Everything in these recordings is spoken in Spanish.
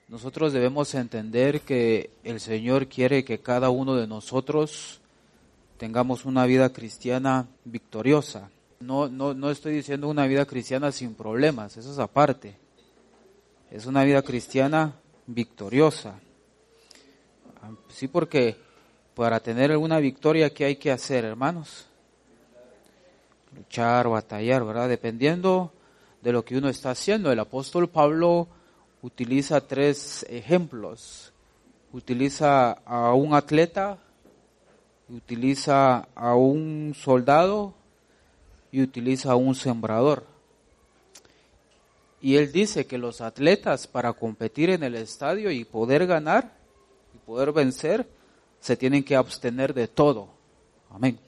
Nosotros debemos entender que el Señor quiere que cada uno de nosotros tengamos una vida cristiana victoriosa. No estoy diciendo una vida cristiana sin problemas, eso es aparte. Es una vida cristiana victoriosa. Sí, porque para tener alguna victoria, ¿qué hay que hacer, hermanos? Luchar, batallar, ¿verdad? Dependiendo de lo que uno está haciendo. El apóstol Pablo utiliza 3 ejemplos. Utiliza a un atleta, utiliza a un soldado y utiliza a un sembrador. Y él dice que los atletas, para competir en el estadio y poder ganar y poder vencer, se tienen que abstener de todo. Amén.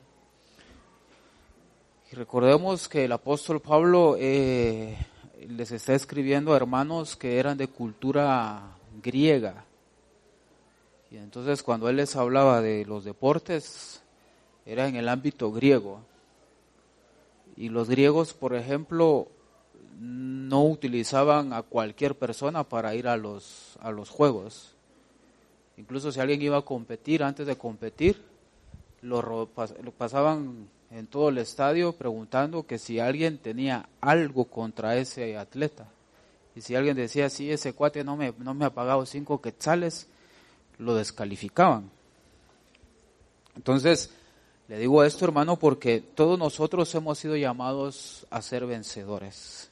Y recordemos que el apóstol Pablo les está escribiendo a hermanos que eran de cultura griega. Y entonces cuando él les hablaba de los deportes, era en el ámbito griego. Y los griegos, por ejemplo, no utilizaban a cualquier persona para ir a los juegos. Incluso si alguien iba a competir, antes de competir, lo pasaban en todo el estadio preguntando que si alguien tenía algo contra ese atleta. Y si alguien decía, sí, ese cuate no me ha pagado 5 quetzales, lo descalificaban. Entonces, le digo esto, hermano, porque todos nosotros hemos sido llamados a ser vencedores.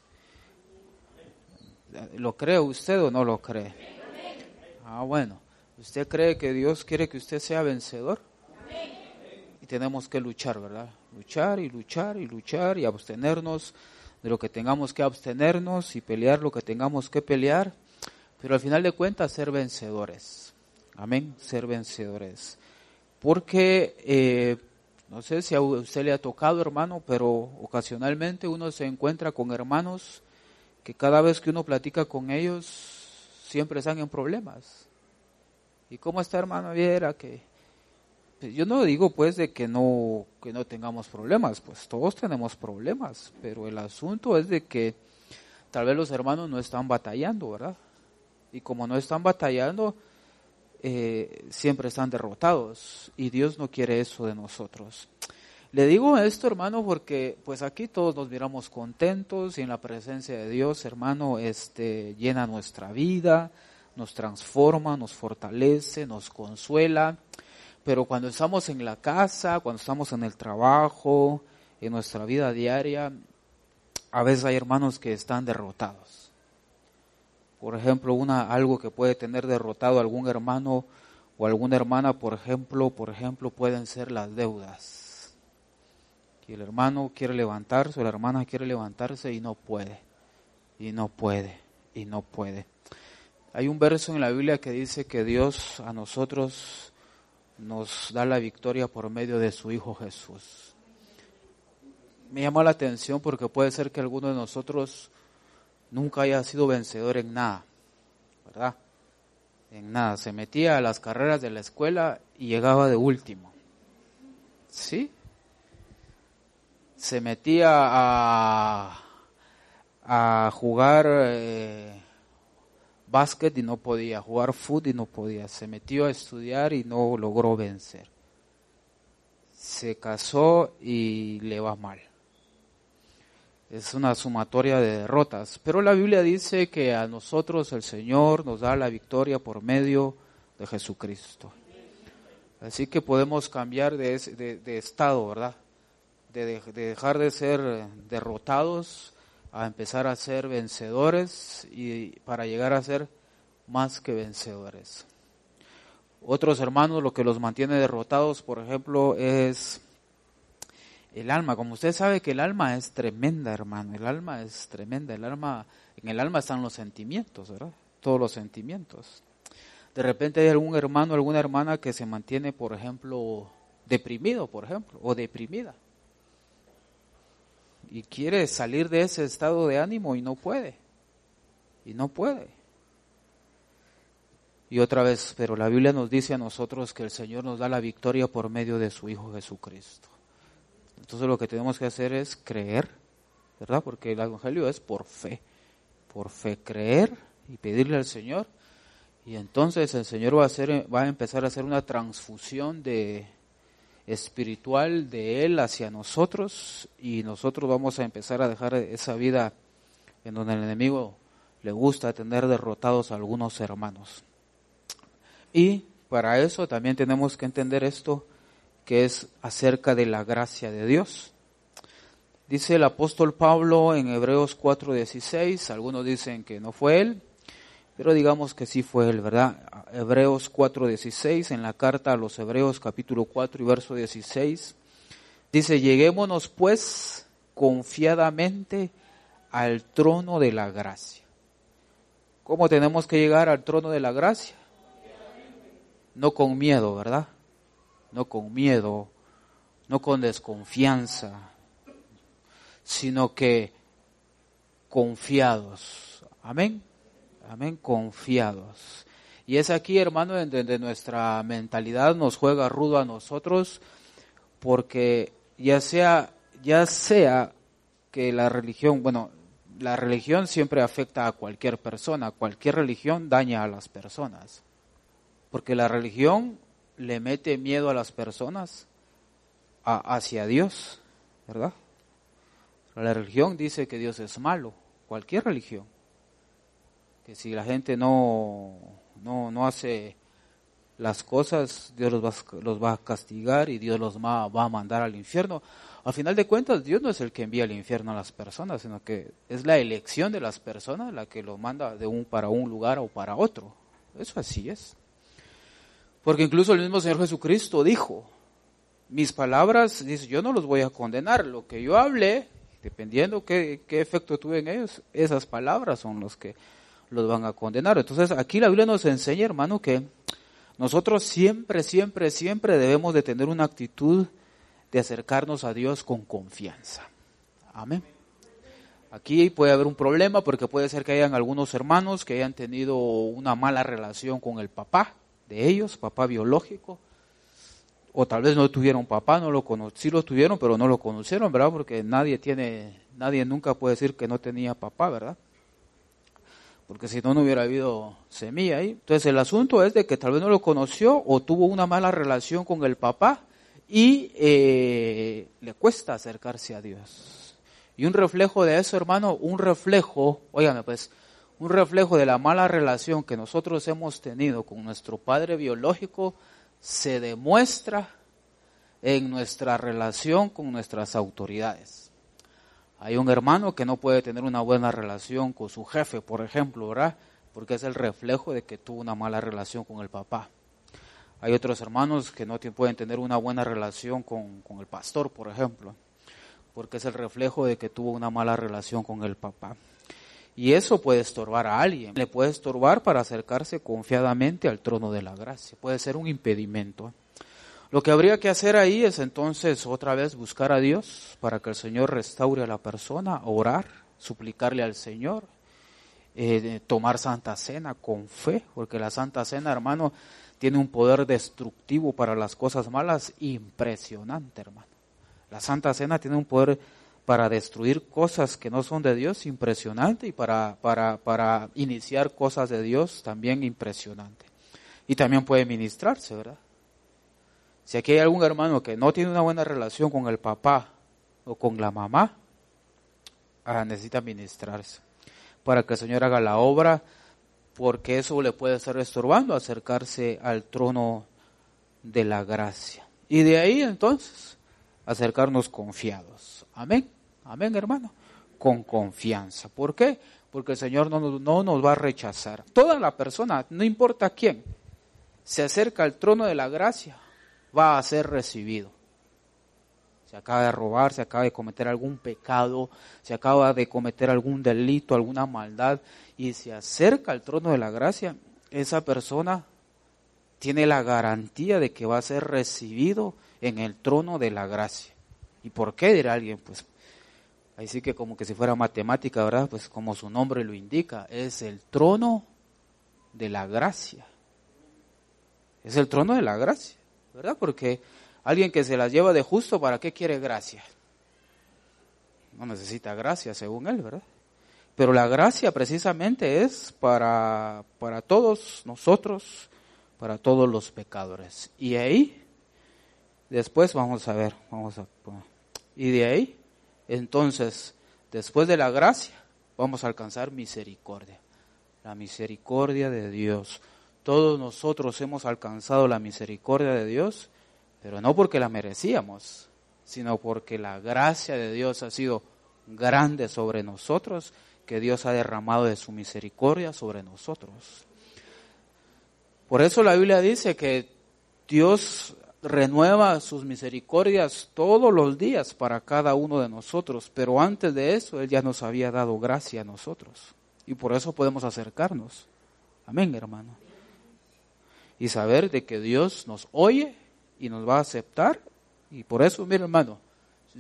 ¿Lo cree usted o no lo cree? Bueno. ¿Usted cree que Dios quiere que usted sea vencedor? Y tenemos que luchar, ¿verdad? Luchar y luchar y luchar y abstenernos de lo que tengamos que abstenernos y pelear lo que tengamos que pelear. Pero al final de cuentas, ser vencedores. Amén, ser vencedores. Porque, no sé si a usted le ha tocado, hermano, pero ocasionalmente uno se encuentra con hermanos que cada vez que uno platica con ellos, siempre están en problemas. ¿Y cómo está, hermano? Viera que pues yo no digo pues de que no tengamos problemas, pues todos tenemos problemas, pero el asunto es de que tal vez los hermanos no están batallando, ¿verdad? Y como no están batallando, siempre están derrotados y Dios no quiere eso de nosotros. Le digo esto, hermano, porque pues aquí todos nos miramos contentos y en la presencia de Dios, hermano, llena nuestra vida, nos transforma, nos fortalece, nos consuela, pero cuando estamos en la casa, cuando estamos en el trabajo, en nuestra vida diaria, a veces hay hermanos que están derrotados. Por ejemplo, algo que puede tener derrotado algún hermano o alguna hermana, por ejemplo, pueden ser las deudas. Que el hermano quiere levantarse o la hermana quiere levantarse y no puede, y no puede, y no puede. Hay un verso en la Biblia que dice que Dios a nosotros nos da la victoria por medio de su Hijo Jesús. Me llamó la atención porque puede ser que alguno de nosotros nunca haya sido vencedor en nada, ¿verdad? En nada. Se metía a las carreras de la escuela y llegaba de último. ¿Sí? Se metía a jugar básquet y no podía, jugar fútbol y no podía, se metió a estudiar y no logró vencer. Se casó y le va mal. Es una sumatoria de derrotas, pero la Biblia dice que a nosotros el Señor nos da la victoria por medio de Jesucristo. Así que podemos cambiar de estado, ¿verdad? De dejar de ser derrotados a empezar a ser vencedores y para llegar a ser más que vencedores. Otros hermanos, lo que los mantiene derrotados, por ejemplo, es el alma. Como usted sabe que el alma es tremenda, hermano, el alma es tremenda, en el alma están los sentimientos, ¿verdad? Todos los sentimientos. De repente hay algún hermano, alguna hermana que se mantiene, por ejemplo, deprimido, por ejemplo, o deprimida. Y quiere salir de ese estado de ánimo y no puede. Y no puede. Y otra vez, pero la Biblia nos dice a nosotros que el Señor nos da la victoria por medio de su Hijo Jesucristo. Entonces lo que tenemos que hacer es creer, ¿verdad? Porque el Evangelio es por fe creer y pedirle al Señor Y entonces el Señor va a empezar a hacer una transfusión espiritual de Él hacia nosotros, y nosotros vamos a empezar a dejar esa vida en donde el enemigo le gusta tener derrotados a algunos hermanos. Y para eso también tenemos que entender esto, que es acerca de la gracia de Dios. Dice el apóstol Pablo en Hebreos 4:16, algunos dicen que no fue él, pero digamos que sí fue él, ¿verdad? Hebreos 4:16, en la carta a los Hebreos capítulo 4 y verso 16, dice: lleguémonos pues confiadamente al trono de la gracia. ¿Cómo tenemos que llegar al trono de la gracia? No con miedo, ¿verdad? No con miedo, no con desconfianza, sino que confiados. Amén. Amén, confiados. Y es aquí, hermano, donde nuestra mentalidad nos juega rudo a nosotros, porque ya sea que la religión siempre afecta a cualquier persona, cualquier religión daña a las personas, porque la religión le mete miedo a las personas hacia Dios, ¿verdad? La religión dice que Dios es malo, cualquier religión. Que si la gente no hace las cosas, Dios los va a castigar y Dios los va a mandar al infierno. Al final de cuentas, Dios no es el que envía al infierno a las personas, sino que es la elección de las personas la que los manda para un lugar o para otro. Eso así es. Porque incluso el mismo Señor Jesucristo dijo: mis palabras, dice, yo no los voy a condenar, lo que yo hablé, dependiendo qué efecto tuve en ellos, esas palabras son los que los van a condenar. Entonces aquí la Biblia nos enseña, hermano, que nosotros siempre debemos de tener una actitud de acercarnos a Dios con confianza. Amén. Aquí puede haber un problema, porque puede ser que hayan algunos hermanos que hayan tenido una mala relación con el papá de ellos, papá biológico, o tal vez no tuvieron papá, sí lo tuvieron, pero no lo conocieron, ¿verdad? Porque nadie nunca puede decir que no tenía papá, ¿verdad? Porque si no, no hubiera habido semilla ahí. Entonces el asunto es de que tal vez no lo conoció o tuvo una mala relación con el papá y le cuesta acercarse a Dios. Y un reflejo de eso, hermano, un reflejo de la mala relación que nosotros hemos tenido con nuestro padre biológico se demuestra en nuestra relación con nuestras autoridades. Hay un hermano que no puede tener una buena relación con su jefe, por ejemplo, ¿verdad? Porque es el reflejo de que tuvo una mala relación con el papá. Hay otros hermanos que no pueden tener una buena relación con el pastor, por ejemplo, porque es el reflejo de que tuvo una mala relación con el papá. Y eso puede estorbar a alguien, le puede estorbar para acercarse confiadamente al trono de la gracia, puede ser un impedimento. Lo que habría que hacer ahí es entonces otra vez buscar a Dios para que el Señor restaure a la persona, orar, suplicarle al Señor, tomar Santa Cena con fe, porque la Santa Cena, hermano, tiene un poder destructivo para las cosas malas impresionante, hermano. La Santa Cena tiene un poder para destruir cosas que no son de Dios impresionante, y para iniciar cosas de Dios también impresionante. Y también puede ministrarse, ¿verdad? Si aquí hay algún hermano que no tiene una buena relación con el papá o con la mamá, necesita ministrarse para que el Señor haga la obra, porque eso le puede estar estorbando acercarse al trono de la gracia. Y de ahí entonces acercarnos confiados. Amén, amén, hermano, con confianza. ¿Por qué? Porque el Señor no nos va a rechazar. Toda la persona, no importa quién, se acerca al trono de la gracia, va a ser recibido. Se acaba de robar, se acaba de cometer algún pecado, se acaba de cometer algún delito, alguna maldad, y se acerca al trono de la gracia, esa persona tiene la garantía de que va a ser recibido en el trono de la gracia. ¿Y por qué? Dirá alguien, pues ahí sí que como que si fuera matemática, ¿verdad? Pues como su nombre lo indica, es el trono de la gracia. Es el trono de la gracia, ¿verdad? Porque alguien que se las lleva de justo, ¿para qué quiere gracia? No necesita gracia según él, ¿verdad? Pero la gracia precisamente es para todos nosotros, para todos los pecadores. Y ahí, después vamos a ver, y de ahí, entonces, después de la gracia, vamos a alcanzar misericordia. La misericordia de Dios. Todos nosotros hemos alcanzado la misericordia de Dios, pero no porque la merecíamos, sino porque la gracia de Dios ha sido grande sobre nosotros, que Dios ha derramado de su misericordia sobre nosotros. Por eso la Biblia dice que Dios renueva sus misericordias todos los días para cada uno de nosotros, pero antes de eso Él ya nos había dado gracia a nosotros, y por eso podemos acercarnos. Amén, hermano. Y saber de que Dios nos oye y nos va a aceptar, y por eso, mire, hermano, si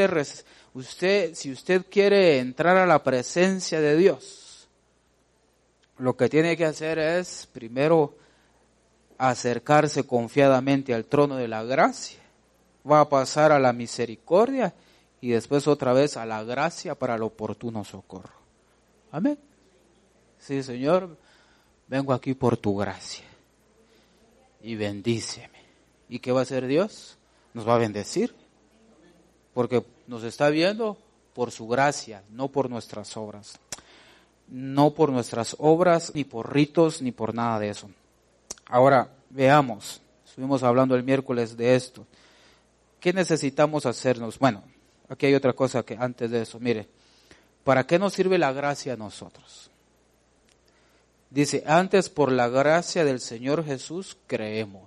usted quiere entrar a la presencia de Dios, lo que tiene que hacer es primero acercarse confiadamente al trono de la gracia, va a pasar a la misericordia y después otra vez a la gracia para el oportuno socorro. Amén. Sí, Señor, vengo aquí por tu gracia y bendíceme. ¿Y qué va a hacer Dios? Nos va a bendecir, porque nos está viendo por su gracia, no por nuestras obras. No por nuestras obras, ni por ritos, ni por nada de eso. Ahora, veamos, estuvimos hablando el miércoles de esto. ¿Qué necesitamos hacernos? Bueno, aquí hay otra cosa que antes de eso, mire, ¿para qué nos sirve la gracia a nosotros? Dice, antes por la gracia del Señor Jesús creemos.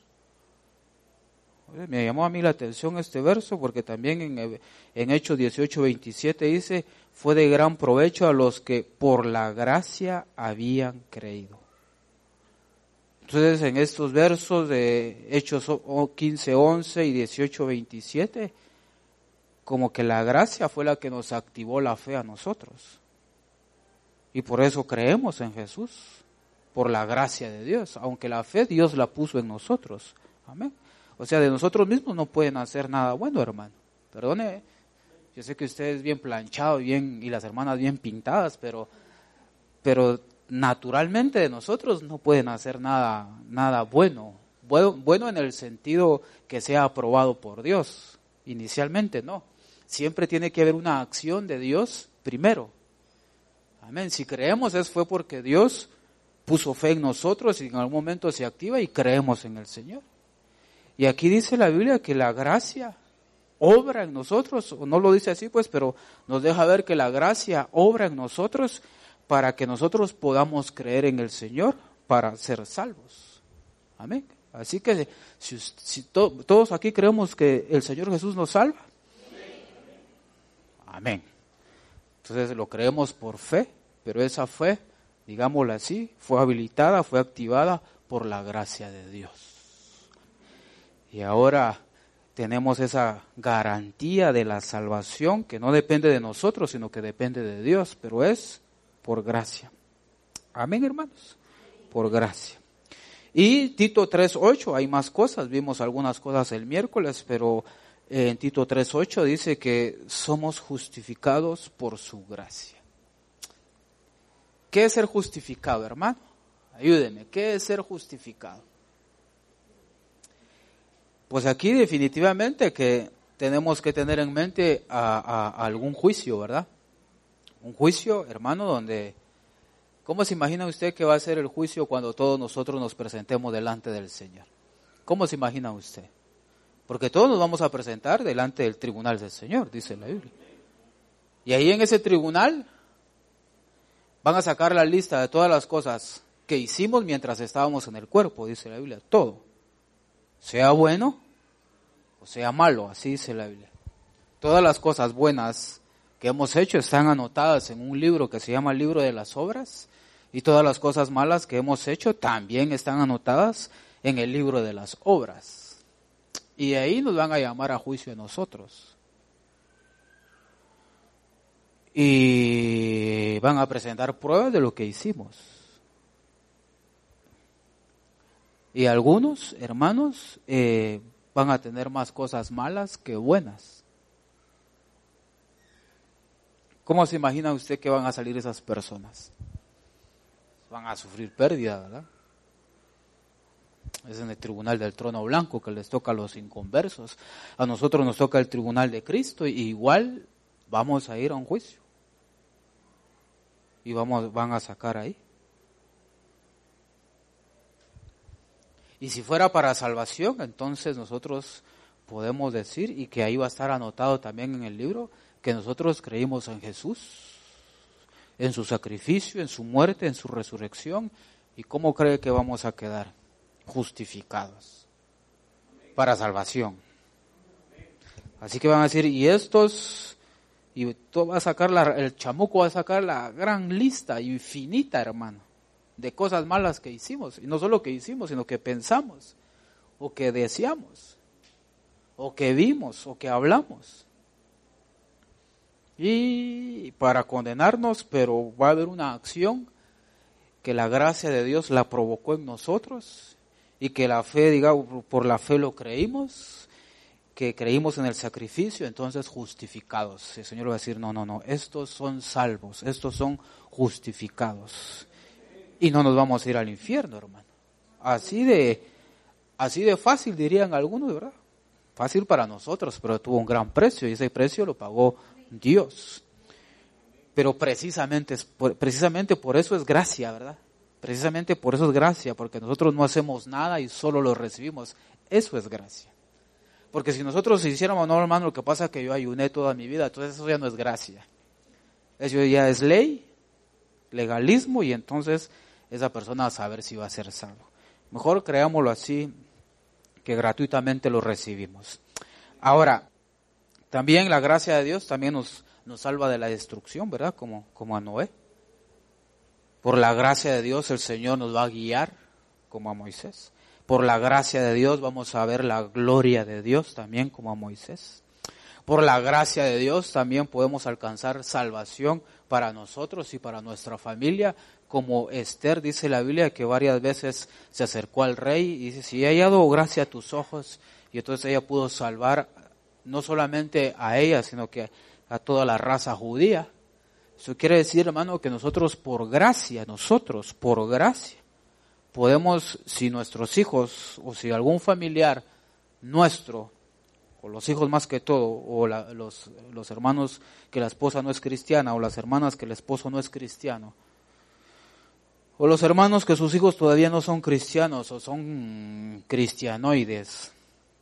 Me llamó a mí la atención este verso porque también en Hechos 18:27 dice, fue de gran provecho a los que por la gracia habían creído. Entonces, en estos versos de Hechos 15:11 y 18:27, como que la gracia fue la que nos activó la fe a nosotros. Y por eso creemos en Jesús, por la gracia de Dios, aunque la fe Dios la puso en nosotros. Amén. O sea, de nosotros mismos no pueden hacer nada bueno, hermano. Perdone, yo sé que usted es bien planchado y las hermanas bien pintadas, pero naturalmente de nosotros no pueden hacer nada bueno. Bueno en el sentido que sea aprobado por Dios. Inicialmente no. Siempre tiene que haber una acción de Dios primero. Amén. Si creemos fue porque Dios puso fe en nosotros y en algún momento se activa y creemos en el Señor. Y aquí dice la Biblia que la gracia obra en nosotros, o no lo dice así pues, pero nos deja ver que la gracia obra en nosotros para que nosotros podamos creer en el Señor para ser salvos. Amén. Así que si todos aquí creemos que el Señor Jesús nos salva. Amén. Entonces lo creemos por fe, pero esa fe, digámoslo así, fue habilitada, fue activada por la gracia de Dios. Y ahora tenemos esa garantía de la salvación que no depende de nosotros, sino que depende de Dios, pero es por gracia. Amén, hermanos, por gracia. Y Tito 3:8, hay más cosas, vimos algunas cosas el miércoles, pero en Tito 3:8 dice que somos justificados por su gracia. ¿Qué es ser justificado, hermano? Ayúdeme, ¿qué es ser justificado? Pues aquí definitivamente que tenemos que tener en mente a algún juicio, ¿verdad? Un juicio, hermano, donde, ¿cómo se imagina usted que va a ser el juicio cuando todos nosotros nos presentemos delante del Señor? ¿Cómo se imagina usted? Porque todos nos vamos a presentar delante del tribunal del Señor, dice la Biblia. Y ahí en ese tribunal van a sacar la lista de todas las cosas que hicimos mientras estábamos en el cuerpo, dice la Biblia, todo. Sea bueno o sea malo, así dice la Biblia. Todas las cosas buenas que hemos hecho están anotadas en un libro que se llama el libro de las obras, y todas las cosas malas que hemos hecho también están anotadas en el libro de las obras. Y ahí nos van a llamar a juicio a nosotros. Y van a presentar pruebas de lo que hicimos. Y algunos, hermanos, van a tener más cosas malas que buenas. ¿Cómo se imagina usted que van a salir esas personas? Van a sufrir pérdida, ¿verdad? Es en el tribunal del trono blanco que les toca a los inconversos. A nosotros nos toca el tribunal de Cristo y igual vamos a ir a un juicio. Y van a sacar ahí. Y si fuera para salvación, entonces nosotros podemos decir, y que ahí va a estar anotado también en el libro, que nosotros creímos en Jesús, en su sacrificio, en su muerte, en su resurrección. ¿Y cómo cree que vamos a quedar? Justificados para salvación. Así que van a decir, y estos, y todo va a sacar, el chamuco va a sacar la gran lista infinita, hermano, de cosas malas que hicimos. Y no solo que hicimos, sino que pensamos, o que deseamos, o que vimos, o que hablamos. Y para condenarnos, pero va a haber una acción que la gracia de Dios la provocó en nosotros, y que la fe, digamos, por la fe lo creímos, que creímos en el sacrificio, entonces justificados. El Señor va a decir, no, estos son salvos, estos son justificados. Y no nos vamos a ir al infierno, hermano. Así de fácil dirían algunos, ¿verdad? Fácil para nosotros, pero tuvo un gran precio y ese precio lo pagó Dios. Pero precisamente por eso es gracia, ¿verdad? Precisamente por eso es gracia, porque nosotros no hacemos nada y solo lo recibimos. Eso es gracia. Porque si nosotros hiciéramos, no, hermano, lo que pasa es que yo ayuné toda mi vida, entonces eso ya no es gracia. Eso ya es ley, legalismo, y entonces esa persona a saber si va a ser salvo. Mejor creámoslo así, que gratuitamente lo recibimos. Ahora, también la gracia de Dios también nos salva de la destrucción, ¿verdad? Como a Noé. Por la gracia de Dios el Señor nos va a guiar, como a Moisés. Por la gracia de Dios vamos a ver la gloria de Dios también, como a Moisés. Por la gracia de Dios también podemos alcanzar salvación para nosotros y para nuestra familia, como Esther, dice la Biblia, que varias veces se acercó al rey y dice, si he hallado gracia a tus ojos, y entonces ella pudo salvar no solamente a ella, sino que a toda la raza judía. Eso quiere decir, hermano, que nosotros por gracia, podemos, si nuestros hijos o si algún familiar nuestro, o los hijos más que todo, o los hermanos que la esposa no es cristiana, o las hermanas que el esposo no es cristiano, o los hermanos que sus hijos todavía no son cristianos o son cristianoides,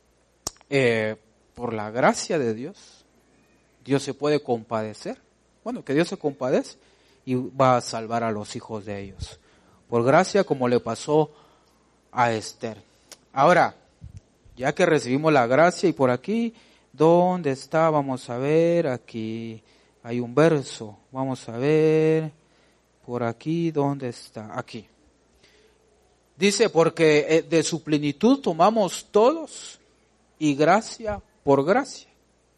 por la gracia de Dios, Dios se puede compadecer. Bueno, que Dios se compadece y va a salvar a los hijos de ellos. Por gracia, como le pasó a Esther. Ahora, ya que recibimos la gracia, y por aquí, ¿dónde está? Vamos a ver, aquí hay un verso. Vamos a ver, por aquí, ¿dónde está? Aquí. Dice, porque de su plenitud tomamos todos, y gracia por gracia.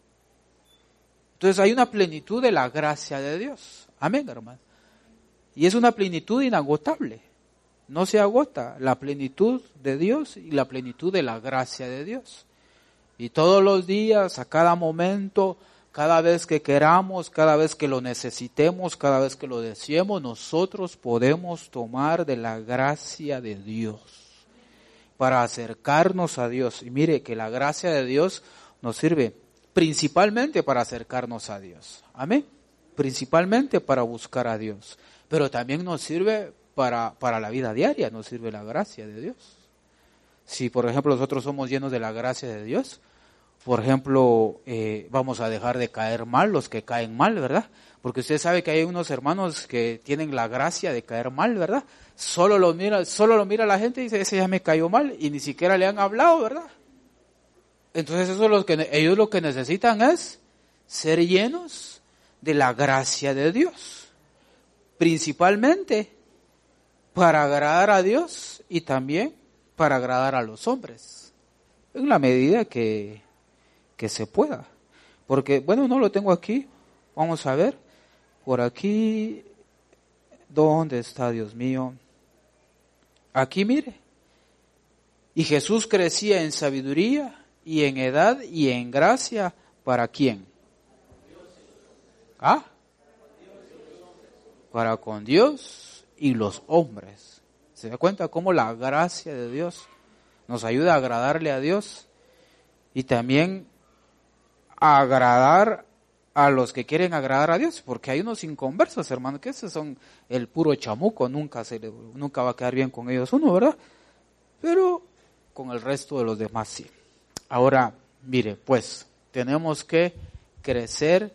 Entonces hay una plenitud de la gracia de Dios. Amén, hermano. Y es una plenitud inagotable. No se agota la plenitud de Dios y la plenitud de la gracia de Dios. Y todos los días, a cada momento, cada vez que queramos, cada vez que lo necesitemos, cada vez que lo deseemos, nosotros podemos tomar de la gracia de Dios para acercarnos a Dios. Y mire que la gracia de Dios nos sirve principalmente para acercarnos a Dios. Amén. Principalmente para buscar a Dios. Pero también nos sirve para la vida diaria, nos sirve la gracia de Dios. Si, por ejemplo, nosotros somos llenos de la gracia de Dios, por ejemplo, vamos a dejar de caer mal los que caen mal, ¿verdad? Porque usted sabe que hay unos hermanos que tienen la gracia de caer mal, ¿verdad? Solo lo mira la gente y dice, ese ya me cayó mal, y ni siquiera le han hablado, ¿verdad? Entonces ellos lo que necesitan es ser llenos de la gracia de Dios, principalmente para agradar a Dios y también para agradar a los hombres, en la medida que se pueda. Porque, bueno, no lo tengo aquí, vamos a ver, por aquí, ¿dónde está, Dios mío? Aquí, mire, y Jesús crecía en sabiduría y en edad y en gracia, ¿para quién? ¿Ah? para con Dios y los hombres. ¿Se da cuenta cómo la gracia de Dios nos ayuda a agradarle a Dios y también a agradar a los que quieren agradar a Dios? Porque hay unos inconversos, hermano, que esos son el puro chamuco, nunca va a quedar bien con ellos uno, ¿verdad? Pero con el resto de los demás sí. Ahora, mire, pues, tenemos que crecer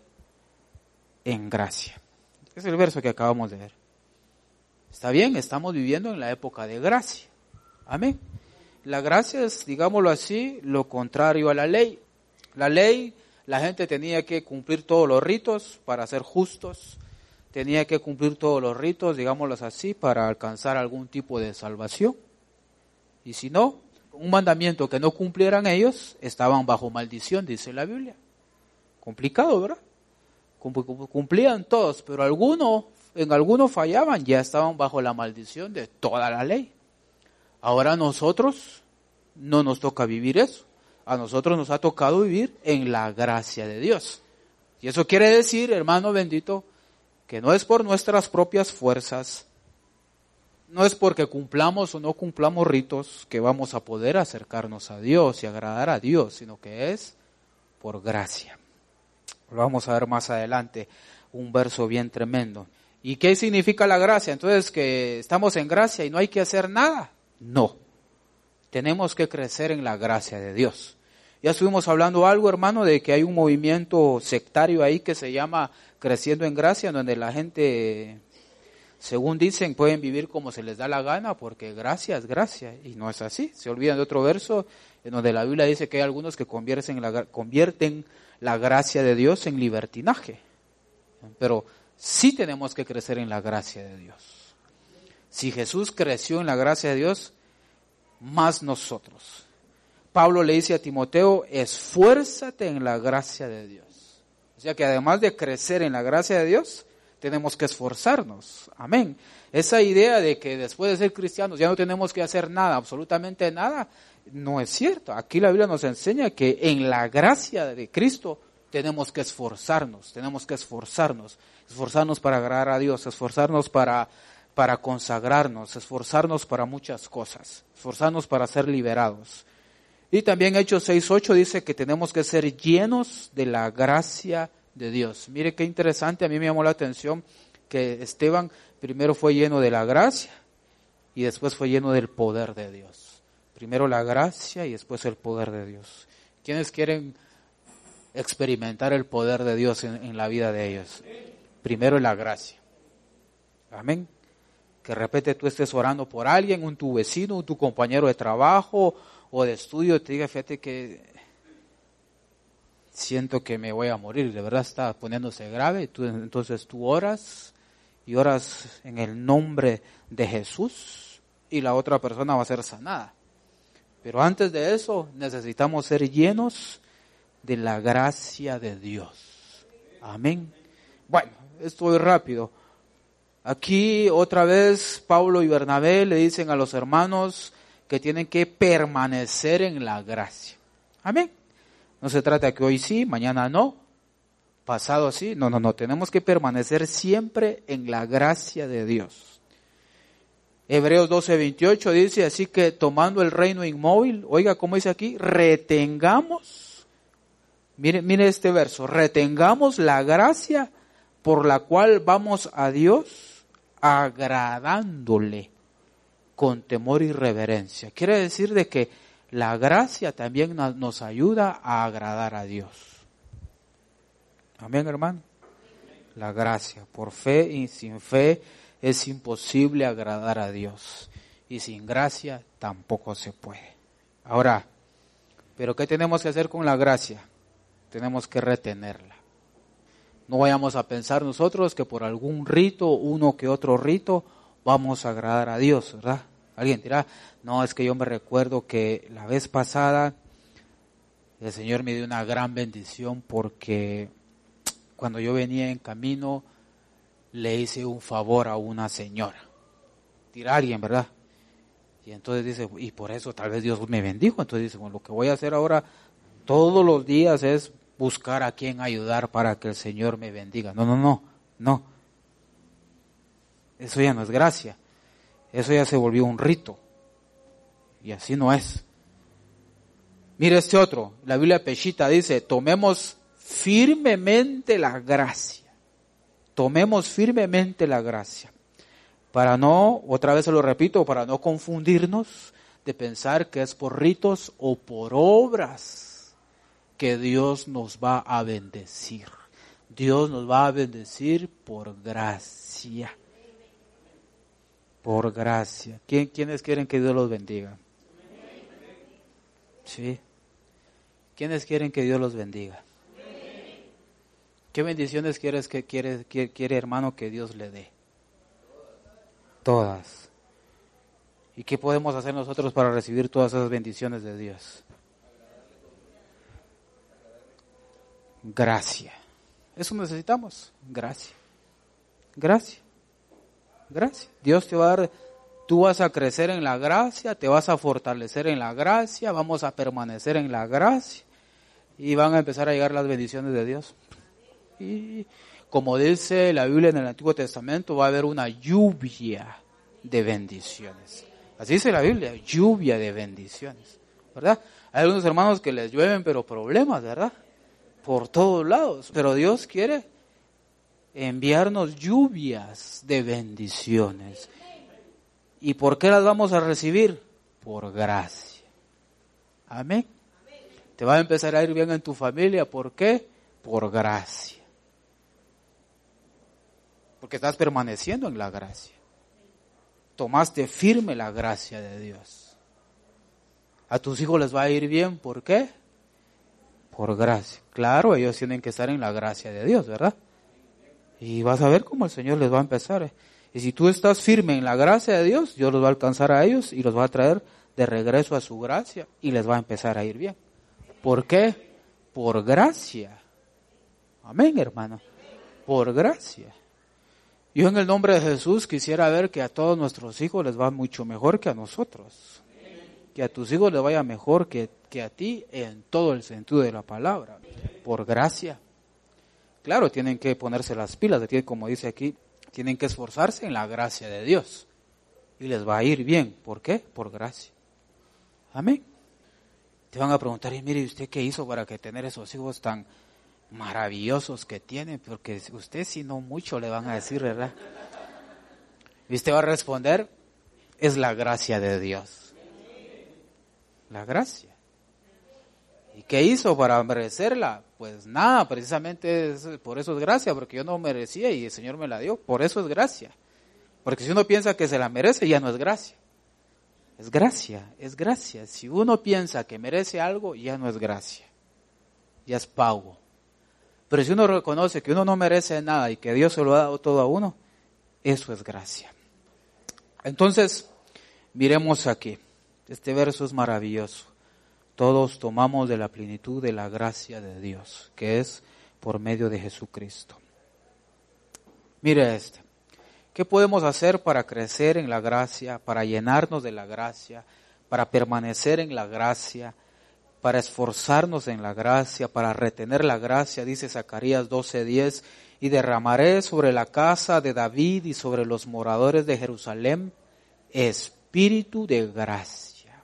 en gracia. Es el verso que acabamos de ver. Está bien, estamos viviendo en la época de gracia. Amén. La gracia es, digámoslo así, lo contrario a la ley. La ley, la gente tenía que cumplir todos los ritos para ser justos, tenía que cumplir todos los ritos, digámoslo así, para alcanzar algún tipo de salvación. Y si no, un mandamiento que no cumplieran ellos, estaban bajo maldición, dice la Biblia. Complicado, ¿verdad? Cumplían todos, pero en algunos fallaban, ya estaban bajo la maldición de toda la ley. Ahora a nosotros no nos toca vivir eso. A nosotros nos ha tocado vivir en la gracia de Dios. Y eso quiere decir, hermano bendito, que no es por nuestras propias fuerzas, no es porque cumplamos o no cumplamos ritos que vamos a poder acercarnos a Dios y agradar a Dios, sino que es por gracia. Lo vamos a ver más adelante, un verso bien tremendo. ¿Y qué significa la gracia? Entonces, ¿que estamos en gracia y no hay que hacer nada? No. Tenemos que crecer en la gracia de Dios. Ya estuvimos hablando algo, hermano, de que hay un movimiento sectario ahí que se llama Creciendo en Gracia, donde la gente, según dicen, pueden vivir como se les da la gana, porque gracia es gracia, y no es así. Se olvidan de otro verso, en donde la Biblia dice que hay algunos que convierten la gracia de Dios en libertinaje. Pero sí tenemos que crecer en la gracia de Dios. Si Jesús creció en la gracia de Dios, más nosotros. Pablo le dice a Timoteo, esfuérzate en la gracia de Dios. O sea que además de crecer en la gracia de Dios, tenemos que esforzarnos. Amén. Esa idea de que después de ser cristianos ya no tenemos que hacer nada, absolutamente nada, no es cierto. Aquí la Biblia nos enseña que en la gracia de Cristo tenemos que esforzarnos para agradar a Dios, esforzarnos para consagrarnos, esforzarnos para muchas cosas, esforzarnos para ser liberados. Y también Hechos 6:8 dice que tenemos que ser llenos de la gracia de Dios. Mire qué interesante, a mí me llamó la atención que Esteban primero fue lleno de la gracia y después fue lleno del poder de Dios. Primero la gracia y después el poder de Dios. ¿Quiénes quieren experimentar el poder de Dios en la vida de ellos? Primero la gracia. Amén. Que de repente tú estés orando por alguien, tu vecino, tu compañero de trabajo o de estudio, te diga, fíjate que siento que me voy a morir, de verdad está poniéndose grave, entonces tú oras y oras en el nombre de Jesús y la otra persona va a ser sanada. Pero antes de eso necesitamos ser llenos de la gracia de Dios. Amén. Bueno, estoy rápido. Aquí otra vez Pablo y Bernabé le dicen a los hermanos que tienen que permanecer en la gracia. Amén. No se trata que hoy sí, mañana no, pasado sí. No. Tenemos que permanecer siempre en la gracia de Dios. Hebreos 12:28 dice, así que tomando el reino inmóvil, oiga cómo dice aquí, retengamos, mire este verso, retengamos la gracia por la cual vamos a Dios agradándole con temor y reverencia. Quiere decir de que la gracia también nos ayuda a agradar a Dios. Amén, hermano. La gracia, por fe y sin fe es imposible agradar a Dios. Y sin gracia tampoco se puede. Ahora, ¿pero qué tenemos que hacer con la gracia? Tenemos que retenerla. No vayamos a pensar nosotros que por algún rito, uno que otro rito, vamos a agradar a Dios, ¿verdad? Alguien dirá, no, es que yo me recuerdo que la vez pasada el Señor me dio una gran bendición porque cuando yo venía en camino le hice un favor a una señora. Dirá alguien, ¿verdad? Y entonces dice, y por eso tal vez Dios me bendijo. Entonces dice, bueno, lo que voy a hacer ahora todos los días es buscar a quien ayudar para que el Señor me bendiga. No. Eso ya no es gracia. Eso ya se volvió un rito. Y así no es. Mire este otro. La Biblia Peshita dice, tomemos firmemente la gracia. Tomemos firmemente la gracia. Para no, otra vez se lo repito, para no confundirnos de pensar que es por ritos o por obras que Dios nos va a bendecir. Dios nos va a bendecir por gracia. Por gracia. ¿Quiénes quieren que Dios los bendiga? Sí. ¿Quiénes quieren que Dios los bendiga? ¿Qué bendiciones quiere hermano que Dios le dé? Todas. ¿Y qué podemos hacer nosotros para recibir todas esas bendiciones de Dios? Gracia. Eso necesitamos. Gracia. Gracia. Gracia. Dios te va a dar, tú vas a crecer en la gracia, te vas a fortalecer en la gracia, vamos a permanecer en la gracia y van a empezar a llegar las bendiciones de Dios. Y como dice la Biblia en el Antiguo Testamento, va a haber una lluvia de bendiciones. Así dice la Biblia, lluvia de bendiciones, ¿verdad? Hay algunos hermanos que les llueven, pero problemas, ¿verdad? Por todos lados. Pero Dios quiere enviarnos lluvias de bendiciones. ¿Y por qué las vamos a recibir? Por gracia. Amén. Te va a empezar a ir bien en tu familia. ¿Por qué? Por gracia. Porque estás permaneciendo en la gracia. Tomaste firme la gracia de Dios. A tus hijos les va a ir bien. ¿Por qué? Por gracia. Claro, ellos tienen que estar en la gracia de Dios, ¿verdad? Y vas a ver cómo el Señor les va a empezar. Y si tú estás firme en la gracia de Dios, Dios los va a alcanzar a ellos y los va a traer de regreso a su gracia y les va a empezar a ir bien. ¿Por qué? Por gracia. Amén, hermano. Por gracia. Yo en el nombre de Jesús quisiera ver que a todos nuestros hijos les va mucho mejor que a nosotros. Que a tus hijos les vaya mejor que a ti en todo el sentido de la palabra. Por gracia. Claro, tienen que ponerse las pilas, como dice aquí, tienen que esforzarse en la gracia de Dios. Y les va a ir bien. ¿Por qué? Por gracia. Amén. Te van a preguntar, y mire, ¿usted qué hizo para que tener esos hijos tan maravillosos que tiene? Porque usted si no mucho le van a decir, ¿verdad? Y usted va a responder, es la gracia de Dios. La gracia. ¿Y qué hizo para merecerla? Pues nada, precisamente por eso es gracia, porque yo no merecía y el Señor me la dio, por eso es gracia. Porque si uno piensa que se la merece, ya no es gracia. Es gracia, es gracia. Si uno piensa que merece algo, ya no es gracia, ya es pago. Pero si uno reconoce que uno no merece nada y que Dios se lo ha dado todo a uno, eso es gracia. Entonces, miremos aquí, este verso es maravilloso. Todos tomamos de la plenitud de la gracia de Dios, que es por medio de Jesucristo. Mire este. ¿Qué podemos hacer para crecer en la gracia, para llenarnos de la gracia, para permanecer en la gracia, para esforzarnos en la gracia, para retener la gracia? Dice Zacarías 12:10, y derramaré sobre la casa de David y sobre los moradores de Jerusalén espíritu de gracia.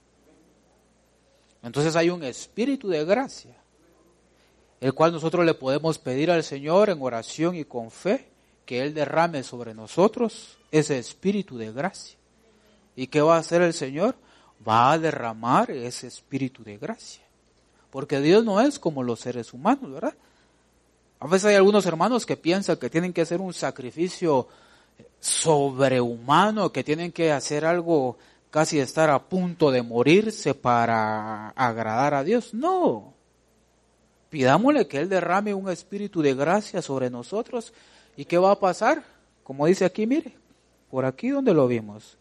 Entonces hay un espíritu de gracia, el cual nosotros le podemos pedir al Señor en oración y con fe, que Él derrame sobre nosotros ese espíritu de gracia. ¿Y qué va a hacer el Señor? Va a derramar ese espíritu de gracia. Porque Dios no es como los seres humanos, ¿verdad? A veces hay algunos hermanos que piensan que tienen que hacer un sacrificio sobrehumano, que tienen que hacer algo, casi estar a punto de morirse para agradar a Dios. No. Pidámosle que Él derrame un espíritu de gracia sobre nosotros. ¿Y qué va a pasar? Como dice aquí, mire, por aquí donde lo vimos.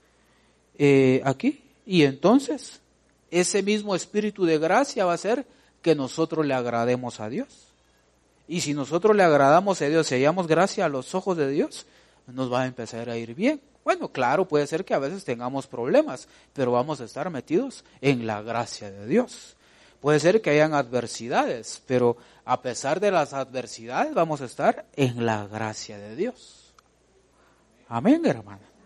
Aquí. Y entonces, ese mismo espíritu de gracia va a hacer que nosotros le agrademos a Dios. Y si nosotros le agradamos a Dios y hallamos gracia a los ojos de Dios, nos va a empezar a ir bien. Bueno, claro, puede ser que a veces tengamos problemas, pero vamos a estar metidos en la gracia de Dios. Puede ser que hayan adversidades, pero a pesar de las adversidades vamos a estar en la gracia de Dios. Amén, hermana.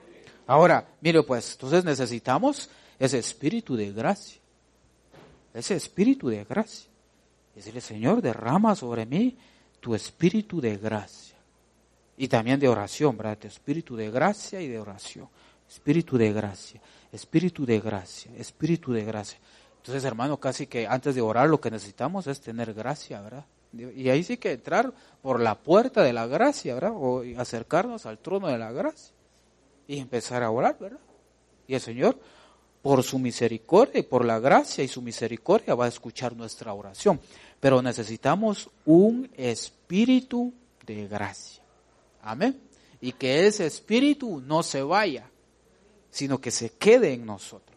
Ahora, mire pues, entonces necesitamos ese espíritu de gracia. Ese espíritu de gracia. Decirle, Señor, derrama sobre mí tu espíritu de gracia. Y también de oración, ¿verdad? Tu espíritu de gracia y de oración. Espíritu de gracia, espíritu de gracia, espíritu de gracia. Entonces, hermano, casi que antes de orar lo que necesitamos es tener gracia, ¿verdad? Y ahí sí que entrar por la puerta de la gracia, ¿verdad? O acercarnos al trono de la gracia y empezar a orar, ¿verdad? Y el Señor, por su misericordia y por la gracia y su misericordia, va a escuchar nuestra oración. Pero necesitamos un espíritu de gracia. Amén. Y que ese espíritu no se vaya, sino que se quede en nosotros.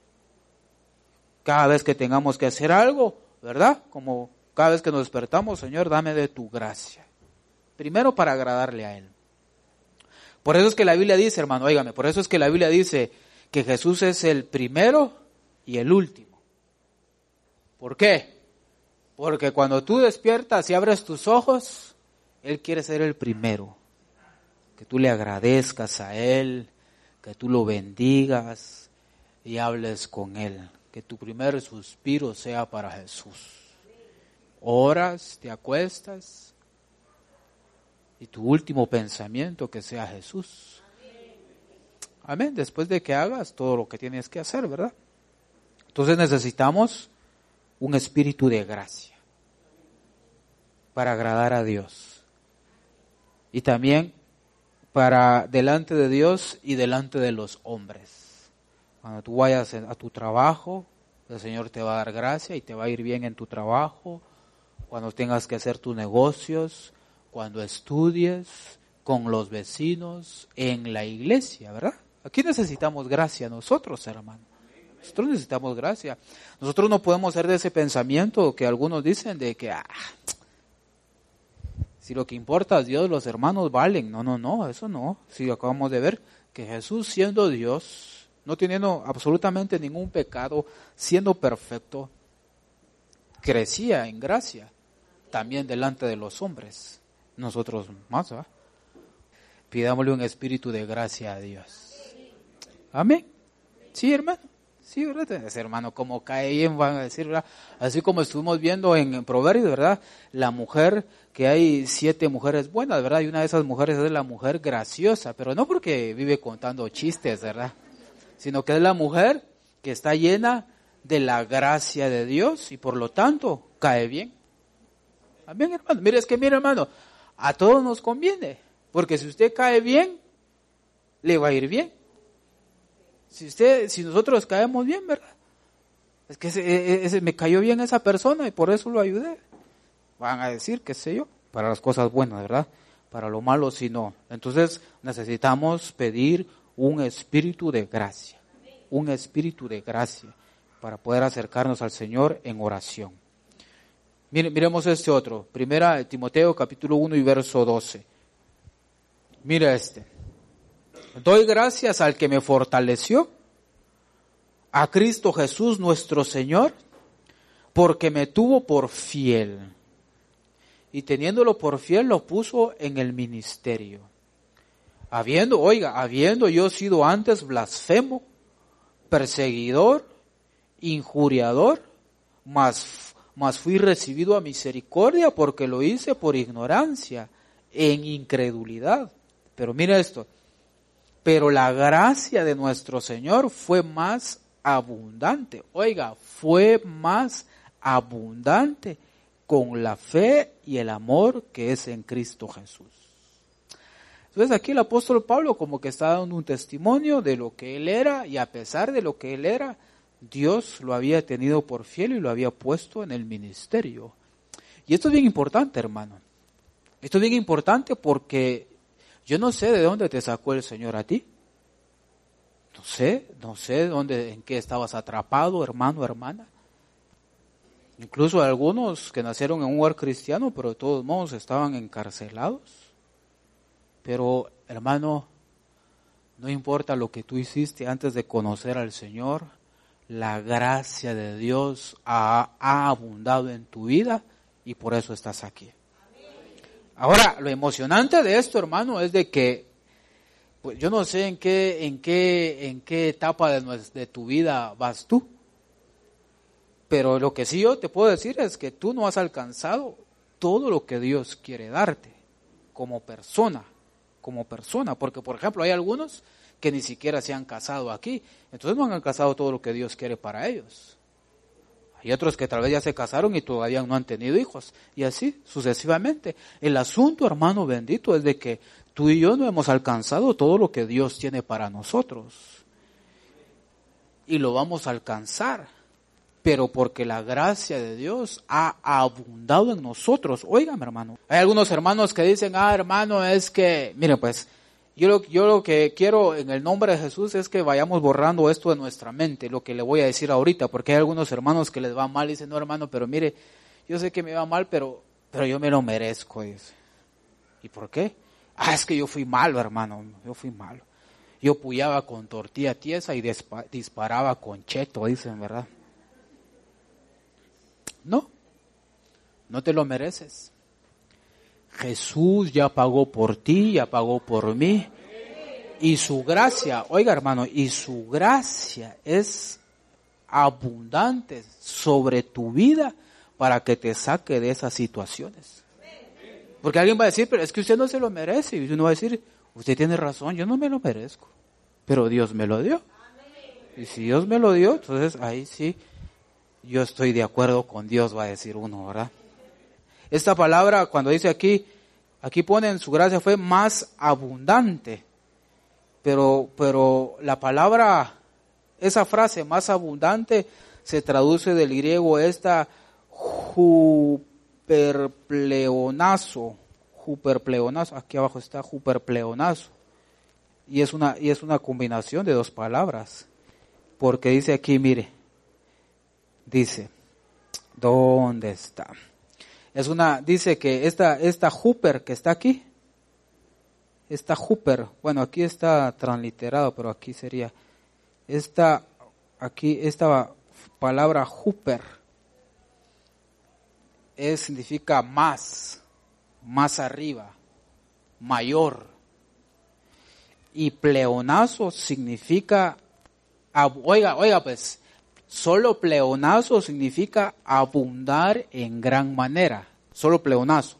Cada vez que tengamos que hacer algo, ¿verdad? Como cada vez que nos despertamos, Señor, dame de tu gracia. Primero para agradarle a Él. Por eso es que la Biblia dice, hermano, óigame, por eso es que la Biblia dice que Jesús es el primero y el último. ¿Por qué? Porque cuando tú despiertas y abres tus ojos, Él quiere ser el primero. Que tú le agradezcas a Él, que tú lo bendigas y hables con Él. Que tu primer suspiro sea para Jesús. Oras, te acuestas y tu último pensamiento que sea Jesús. Amén. Después de que hagas todo lo que tienes que hacer, ¿verdad? Entonces necesitamos un espíritu de gracia para agradar a Dios. Y también para delante de Dios y delante de los hombres. Cuando tú vayas a tu trabajo, el Señor te va a dar gracia y te va a ir bien en tu trabajo. Cuando tengas que hacer tus negocios, cuando estudies, con los vecinos, en la iglesia, ¿verdad? Aquí necesitamos gracia nosotros, hermano. Nosotros necesitamos gracia. Nosotros no podemos ser de ese pensamiento que algunos dicen de que si lo que importa es Dios, los hermanos valen. No, eso no. Si acabamos de ver que Jesús, siendo Dios, no teniendo absolutamente ningún pecado, siendo perfecto, crecía en gracia también delante de los hombres. Nosotros más, ¿verdad? Pidámosle un espíritu de gracia a Dios. Amén. Sí, hermano. Sí, ¿verdad? Ese hermano, como cae bien, van a decir, ¿verdad? Así como estuvimos viendo en Proverbios, ¿verdad? La mujer, que hay 7 mujeres buenas, ¿verdad? Y una de esas mujeres es la mujer graciosa, pero no porque vive contando chistes, ¿verdad? Sino que es la mujer que está llena de la gracia de Dios y por lo tanto cae bien. Amén, hermano. Mire, hermano, a todos nos conviene, porque si usted cae bien, le va a ir bien. Si nosotros caemos bien, ¿verdad? Es que me cayó bien esa persona y por eso lo ayudé. Van a decir, qué sé yo, para las cosas buenas, ¿verdad? Para lo malo, si no. Entonces necesitamos pedir un espíritu de gracia. Un espíritu de gracia para poder acercarnos al Señor en oración. Miremos este otro. Primera Timoteo capítulo 1 y verso 12. Mira este. Doy gracias al que me fortaleció, a Cristo Jesús nuestro Señor, porque me tuvo por fiel. Y teniéndolo por fiel, lo puso en el ministerio. Habiendo yo sido antes blasfemo, perseguidor, injuriador, mas fui recibido a misericordia porque lo hice por ignorancia, en incredulidad. Pero mira esto. Pero la gracia de nuestro Señor fue más abundante. Fue más abundante con la fe y el amor que es en Cristo Jesús. Entonces aquí el apóstol Pablo como que está dando un testimonio de lo que él era, y a pesar de lo que él era, Dios lo había tenido por fiel y lo había puesto en el ministerio. Y esto es bien importante, hermano. Esto es bien importante porque yo no sé de dónde te sacó el Señor a ti. No sé en qué estabas atrapado, hermano, hermana. Incluso algunos que nacieron en un hogar cristiano, pero de todos modos estaban encarcelados. Pero, hermano, no importa lo que tú hiciste antes de conocer al Señor, la gracia de Dios ha abundado en tu vida y por eso estás aquí. Ahora, lo emocionante de esto, hermano, es de que Pues yo no sé en qué etapa de tu vida vas tú. Pero lo que sí yo te puedo decir es que tú no has alcanzado todo lo que Dios quiere darte como persona. Porque, por ejemplo, hay algunos que ni siquiera se han casado aquí. Entonces no han alcanzado todo lo que Dios quiere para ellos. Hay otros que tal vez ya se casaron y todavía no han tenido hijos. Y así sucesivamente. El asunto, hermano bendito, es de que tú y yo no hemos alcanzado todo lo que Dios tiene para nosotros. Y lo vamos a alcanzar. Pero porque la gracia de Dios ha abundado en nosotros. Óigame, hermano. Hay algunos hermanos que dicen, hermano, es que, mire pues, yo lo que quiero en el nombre de Jesús es que vayamos borrando esto de nuestra mente, lo que le voy a decir ahorita, porque hay algunos hermanos que les va mal y dicen, no, hermano, pero mire, yo sé que me va mal, pero yo me lo merezco. Dice. ¿Y por qué? Es que yo fui malo, hermano, yo fui malo. Yo puyaba con tortilla tiesa y disparaba con cheto, dicen, ¿verdad? No te lo mereces. Jesús ya pagó por ti, ya pagó por mí. Y su gracia, oiga hermano, y su gracia es abundante sobre tu vida para que te saque de esas situaciones. Porque alguien va a decir, pero es que usted no se lo merece. Y uno va a decir, usted tiene razón, yo no me lo merezco. Pero Dios me lo dio. Y si Dios me lo dio, entonces ahí sí, yo estoy de acuerdo con Dios, va a decir uno, ¿verdad? Esta palabra, cuando dice aquí pone en su gracia fue más abundante. Pero la palabra, esa frase más abundante, se traduce del griego esta huperpleonazo, aquí abajo está huperpleonazo. Y es una combinación de dos palabras. Porque dice aquí, mire, dice, ¿dónde está? Dice que esta huper que está aquí, esta huper, bueno, aquí está transliterado, pero aquí sería, esta palabra huper significa más arriba, mayor. Y pleonazo significa, oiga pues, solo pleonazo significa abundar en gran manera. Solo pleonazo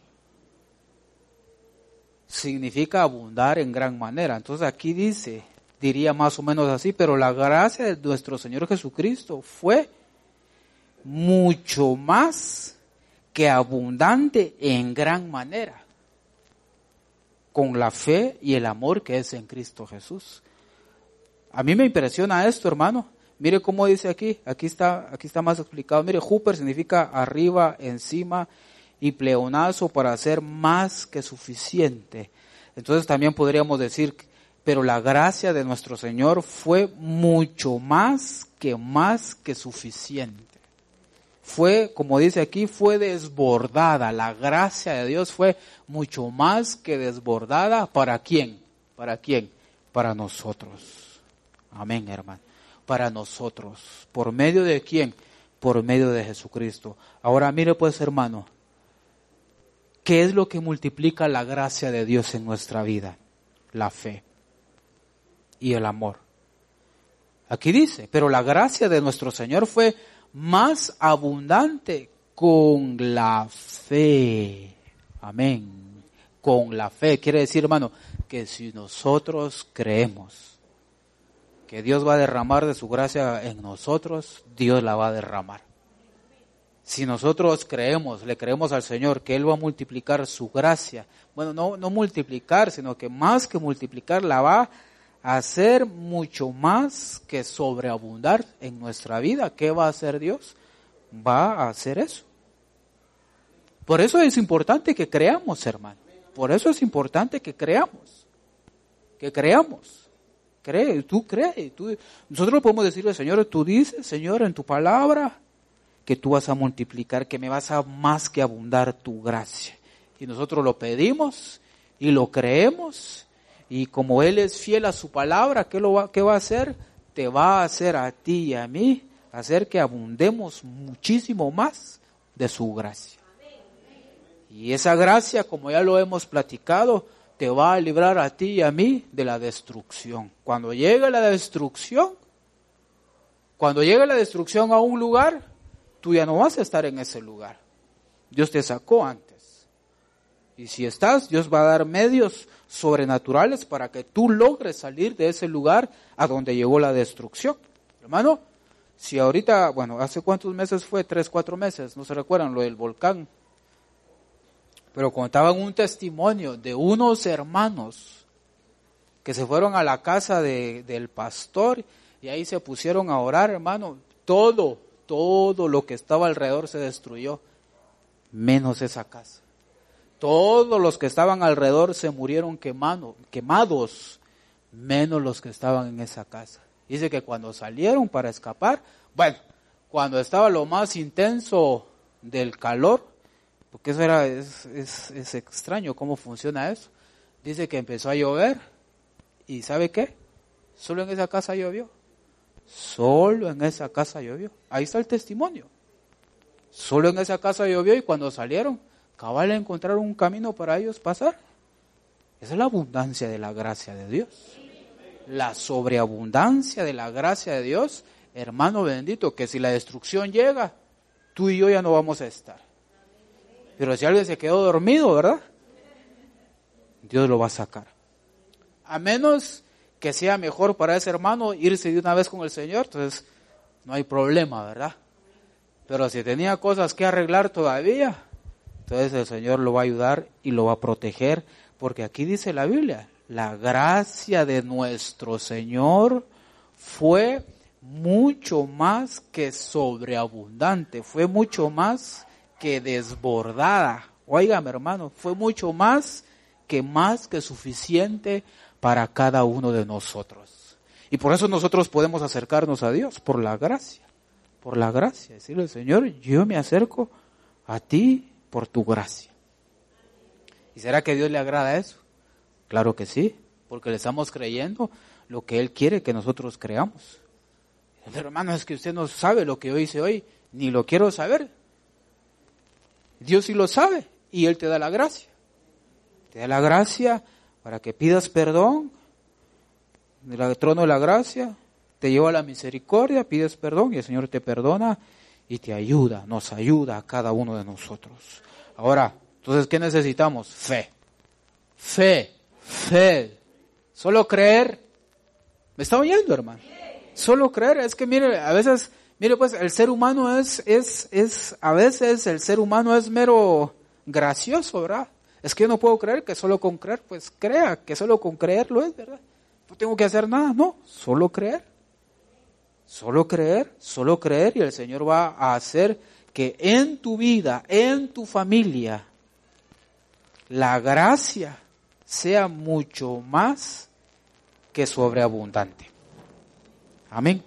significa abundar en gran manera. Entonces aquí diría más o menos así, pero la gracia de nuestro Señor Jesucristo fue mucho más que abundante en gran manera, con la fe y el amor que es en Cristo Jesús. A mí me impresiona esto, hermano. Mire cómo dice aquí está más explicado. Mire, huper significa arriba, encima, y pleonazo para ser más que suficiente. Entonces también podríamos decir, pero la gracia de nuestro Señor fue mucho más que suficiente. Fue, como dice aquí, fue desbordada. La gracia de Dios fue mucho más que desbordada. ¿Para quién? ¿Para quién? Para nosotros. Amén, hermano. Para nosotros. ¿Por medio de quién? Por medio de Jesucristo. Ahora mire pues, hermano, ¿qué es lo que multiplica la gracia de Dios en nuestra vida? La fe y el amor. Aquí dice, pero la gracia de nuestro Señor fue más abundante con la fe. Amén. Con la fe. Quiere decir, hermano, que si nosotros creemos que Dios va a derramar de su gracia en nosotros, Dios la va a derramar. Si nosotros le creemos al Señor que Él va a multiplicar su gracia, bueno, no multiplicar, sino que más que multiplicar, la va a hacer mucho más que sobreabundar en nuestra vida. ¿Qué va a hacer Dios? Va a hacer eso. Por eso es importante que creamos, hermano. Por eso es importante que creamos. Que creamos. Tú crees. Nosotros podemos decirle, Señor, tú dices, Señor, en tu palabra, que tú vas a multiplicar, que me vas a más que abundar tu gracia. Y nosotros lo pedimos y lo creemos. Y como Él es fiel a su palabra, ¿qué va a hacer? Te va a hacer a ti y a mí, hacer que abundemos muchísimo más de su gracia. Y esa gracia, como ya lo hemos platicado, te va a librar a ti y a mí de la destrucción. Cuando llegue la destrucción a un lugar, tú ya no vas a estar en ese lugar. Dios te sacó antes. Y si estás, Dios va a dar medios sobrenaturales para que tú logres salir de ese lugar a donde llegó la destrucción. Hermano, si ahorita, bueno, ¿hace cuántos meses fue? 3, 4 meses, no se recuerdan, lo del volcán. Pero contaban un testimonio de unos hermanos que se fueron a la casa del pastor y ahí se pusieron a orar, hermano. Todo lo que estaba alrededor se destruyó, menos esa casa. Todos los que estaban alrededor se murieron quemados, menos los que estaban en esa casa. Dice que cuando salieron para escapar, bueno, cuando estaba lo más intenso del calor, porque eso es extraño cómo funciona eso. Dice que empezó a llover y ¿sabe qué? Solo en esa casa llovió. Solo en esa casa llovió. Ahí está el testimonio. Solo en esa casa llovió y cuando salieron, cabal encontraron un camino para ellos pasar. Esa es la abundancia de la gracia de Dios. La sobreabundancia de la gracia de Dios, hermano bendito, que si la destrucción llega, tú y yo ya no vamos a estar. Pero si alguien se quedó dormido, ¿verdad? Dios lo va a sacar. A menos que sea mejor para ese hermano irse de una vez con el Señor, entonces no hay problema, ¿verdad? Pero si tenía cosas que arreglar todavía, entonces el Señor lo va a ayudar y lo va a proteger, porque aquí dice la Biblia, la gracia de nuestro Señor fue mucho más que sobreabundante, fue mucho más que desbordada. Óigame, hermano, fue mucho más que suficiente para cada uno de nosotros. Y por eso nosotros podemos acercarnos a Dios, por la gracia, decirle, Señor, yo me acerco a ti por tu gracia. ¿Y será que a Dios le agrada eso? Claro que sí, porque le estamos creyendo lo que Él quiere que nosotros creamos. Pero hermano, es que usted no sabe lo que yo hice hoy, ni lo quiero saber. Dios sí lo sabe y Él te da la gracia. Te da la gracia para que pidas perdón, del trono de la gracia, te lleva a la misericordia, pides perdón y el Señor te perdona y te ayuda, nos ayuda a cada uno de nosotros. Ahora, entonces, ¿qué necesitamos? Fe. Solo creer. ¿Me está oyendo, hermano? Solo creer. Es que mire, a veces, pues el ser humano a veces el ser humano es mero gracioso, ¿verdad? Es que yo no puedo creer que solo con creer, pues crea que solo con creer lo es, ¿verdad? No tengo que hacer nada, no, solo creer. Solo creer y el Señor va a hacer que en tu vida, en tu familia, la gracia sea mucho más que sobreabundante. Amén.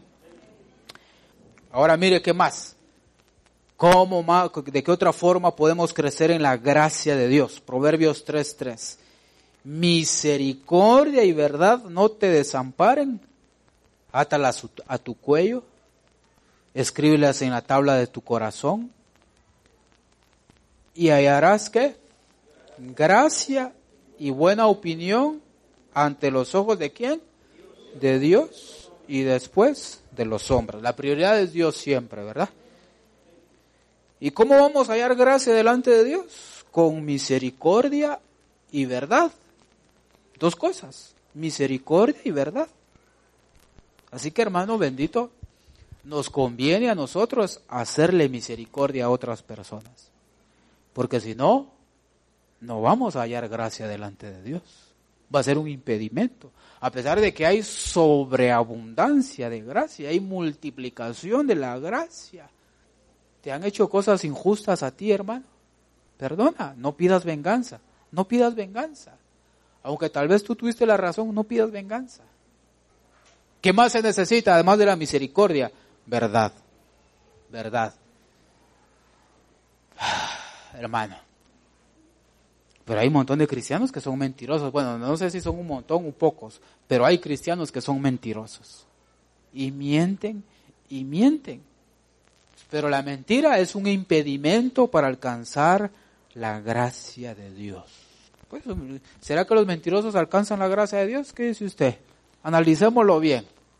Ahora mire, ¿qué más? ¿Cómo más? ¿De qué otra forma podemos crecer en la gracia de Dios? Proverbios 3:3. Misericordia y verdad no te desamparen. Átalas a tu cuello. Escríbelas en la tabla de tu corazón. Y hallarás, ¿qué? Gracia y buena opinión ante los ojos ¿de quién? De Dios y después de los hombres. La prioridad es Dios siempre, ¿verdad? ¿Y cómo vamos a hallar gracia delante de Dios? Con misericordia y verdad. Dos cosas, misericordia y verdad. Así que, hermano bendito, nos conviene a nosotros hacerle misericordia a otras personas. Porque si no, no vamos a hallar gracia delante de Dios. Va a ser un impedimento. A pesar de que hay sobreabundancia de gracia, hay multiplicación de la gracia. ¿Te han hecho cosas injustas a ti, hermano? Perdona, no pidas venganza. Aunque tal vez tú tuviste la razón, no pidas venganza. ¿Qué más se necesita además de la misericordia? Verdad. Hermano. Pero hay un montón de cristianos que son mentirosos. Bueno, no sé si son un montón o pocos, pero hay cristianos que son mentirosos. Y mienten. Pero la mentira es un impedimento para alcanzar la gracia de Dios. Pues, ¿será que los mentirosos alcanzan la gracia de Dios? ¿Qué dice usted? Analicémoslo bien.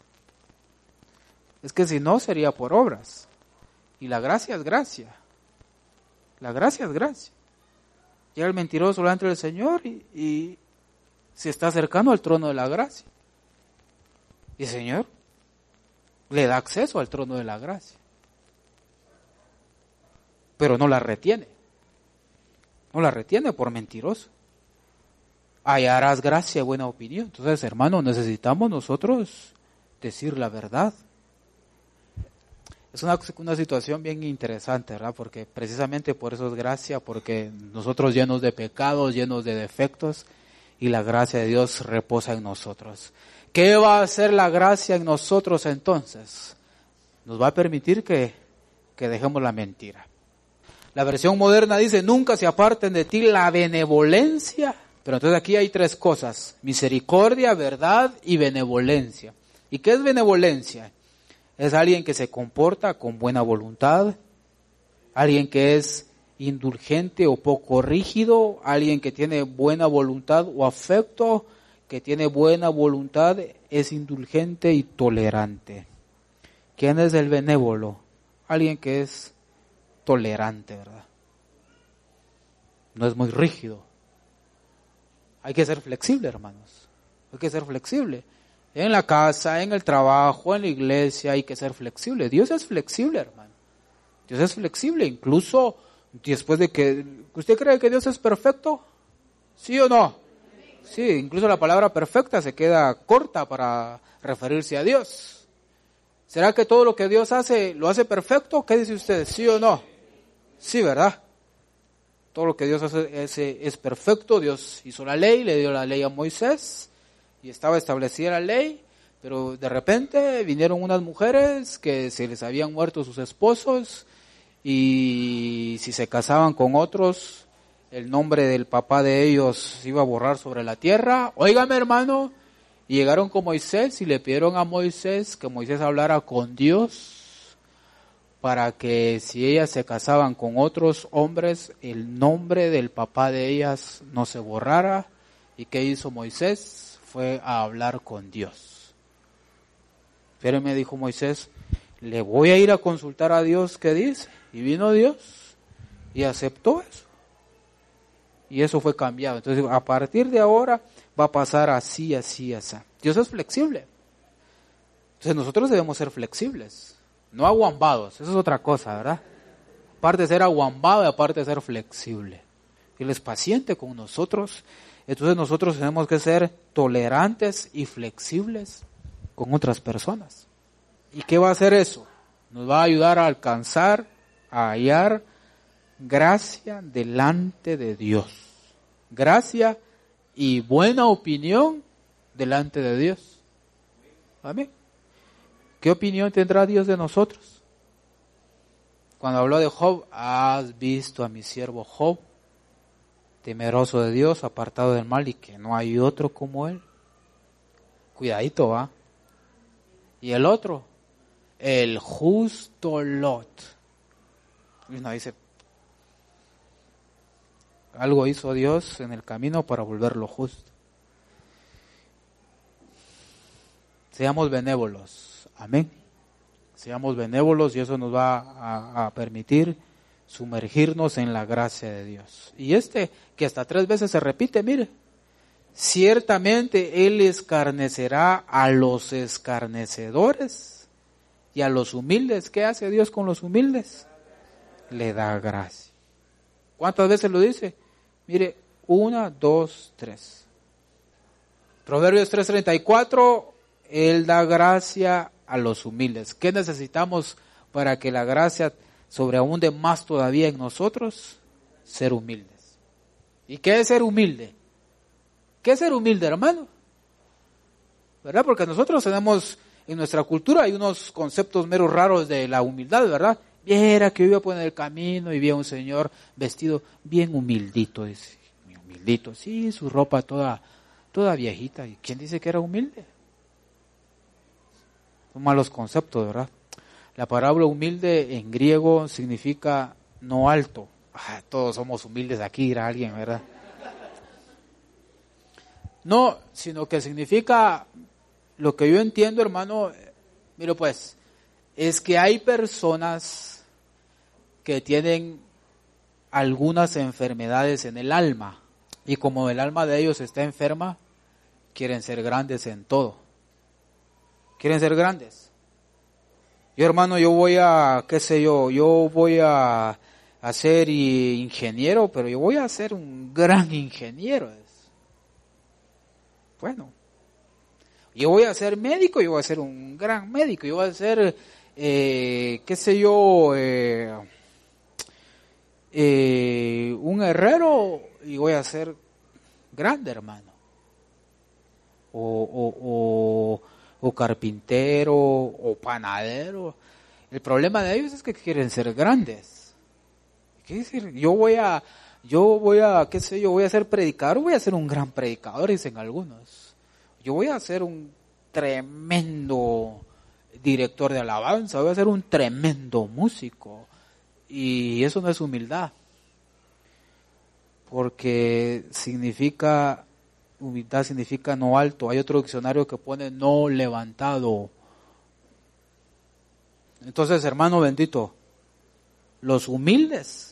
Es que si no, sería por obras. Y la gracia es gracia. La gracia es gracia. Llega el mentiroso delante del Señor y se está acercando al trono de la gracia. Y el Señor le da acceso al trono de la gracia. Pero no la retiene. No la retiene por mentiroso. Hallarás gracia y buena opinión. Entonces, hermano, necesitamos nosotros decir la verdad. Es una situación bien interesante, ¿verdad? Porque precisamente por eso es gracia, porque nosotros llenos de pecados, llenos de defectos, y la gracia de Dios reposa en nosotros. ¿Qué va a hacer la gracia en nosotros entonces? Nos va a permitir que dejemos la mentira. La versión moderna dice, nunca se aparten de ti la benevolencia. Pero entonces aquí hay tres cosas: misericordia, verdad y benevolencia. ¿Y qué es benevolencia? Es alguien que se comporta con buena voluntad, alguien que es indulgente o poco rígido, alguien que tiene buena voluntad o afecto, que tiene buena voluntad, es indulgente y tolerante. ¿Quién es el benévolo? Alguien que es tolerante, ¿verdad? No es muy rígido. Hay que ser flexible, hermanos. Hay que ser flexible. En la casa, en el trabajo, en la iglesia, hay que ser flexible. Dios es flexible, hermano. Dios es flexible, incluso después de que... ¿Usted cree que Dios es perfecto? ¿Sí o no? Sí, incluso la palabra perfecta se queda corta para referirse a Dios. ¿Será que todo lo que Dios hace, lo hace perfecto? ¿Qué dice usted? ¿Sí o no? Sí, ¿verdad? Todo lo que Dios hace es perfecto. Dios hizo la ley, le dio la ley a Moisés y estaba establecida la ley, pero de repente vinieron unas mujeres que se les habían muerto sus esposos y si se casaban con otros, el nombre del papá de ellos se iba a borrar sobre la tierra. Óigame, hermano, y llegaron con Moisés y le pidieron a Moisés que Moisés hablara con Dios para que si ellas se casaban con otros hombres, el nombre del papá de ellas no se borrara. ¿Y qué hizo Moisés? Fue a hablar con Dios. Pero me dijo Moisés, le voy a ir a consultar a Dios qué dice. Y vino Dios y aceptó eso. Y eso fue cambiado. Entonces, a partir de ahora va a pasar así, así, así. Dios es flexible. Entonces nosotros debemos ser flexibles, no aguambados. Eso es otra cosa, ¿verdad? Aparte de ser aguambado y aparte de ser flexible. Él es paciente con nosotros. Entonces nosotros tenemos que ser tolerantes y flexibles con otras personas. ¿Y qué va a hacer eso? Nos va a ayudar a alcanzar, a hallar gracia delante de Dios. Gracia y buena opinión delante de Dios. Amén. ¿Qué opinión tendrá Dios de nosotros? Cuando habló de Job, has visto a mi siervo Job, temeroso de Dios, apartado del mal, y que no hay otro como él. Cuidadito, ¿va? Y el otro, el justo Lot. Y uno dice, algo hizo Dios en el camino para volverlo justo. Seamos benévolos, amén. Seamos benévolos y eso nos va a permitir sumergirnos en la gracia de Dios. Y que hasta 3 veces se repite, mire, ciertamente Él escarnecerá a los escarnecedores y a los humildes. ¿Qué hace Dios con los humildes? Le da gracia. ¿Cuántas veces lo dice? Mire, 1, 2, 3. Proverbios 3:34, Él da gracia a los humildes. ¿Qué necesitamos para que la gracia sobreabunde más todavía en nosotros? Ser humildes. ¿Y qué es ser humilde? ¿Qué es ser humilde, hermano? ¿Verdad? Porque nosotros tenemos, en nuestra cultura hay unos conceptos meros raros de la humildad, ¿verdad? Viera que yo iba por el camino y vi a un señor vestido bien humildito, dice. Humildito, sí, su ropa toda viejita. ¿Y quién dice que era humilde? Son malos conceptos, ¿verdad? La palabra humilde en griego significa no alto. Todos somos humildes aquí, dirá alguien, ¿verdad? No, sino que significa, lo que yo entiendo, hermano, mire pues, es que hay personas que tienen algunas enfermedades en el alma, y como el alma de ellos está enferma, quieren ser grandes en todo. Quieren ser grandes. Yo, hermano, yo voy a ser ingeniero, pero yo voy a ser un gran ingeniero. Bueno, yo voy a ser médico, yo voy a ser un gran médico, yo voy a ser, un herrero y voy a ser grande, hermano. O carpintero, o panadero. El problema de ellos es que quieren ser grandes. ¿Qué decir? Yo voy a ser predicador, voy a ser un gran predicador, dicen algunos. Yo voy a ser un tremendo director de alabanza, voy a ser un tremendo músico. Y eso no es humildad. Porque humildad significa no alto. Hay otro diccionario que pone no levantado. Entonces, hermano bendito, los humildes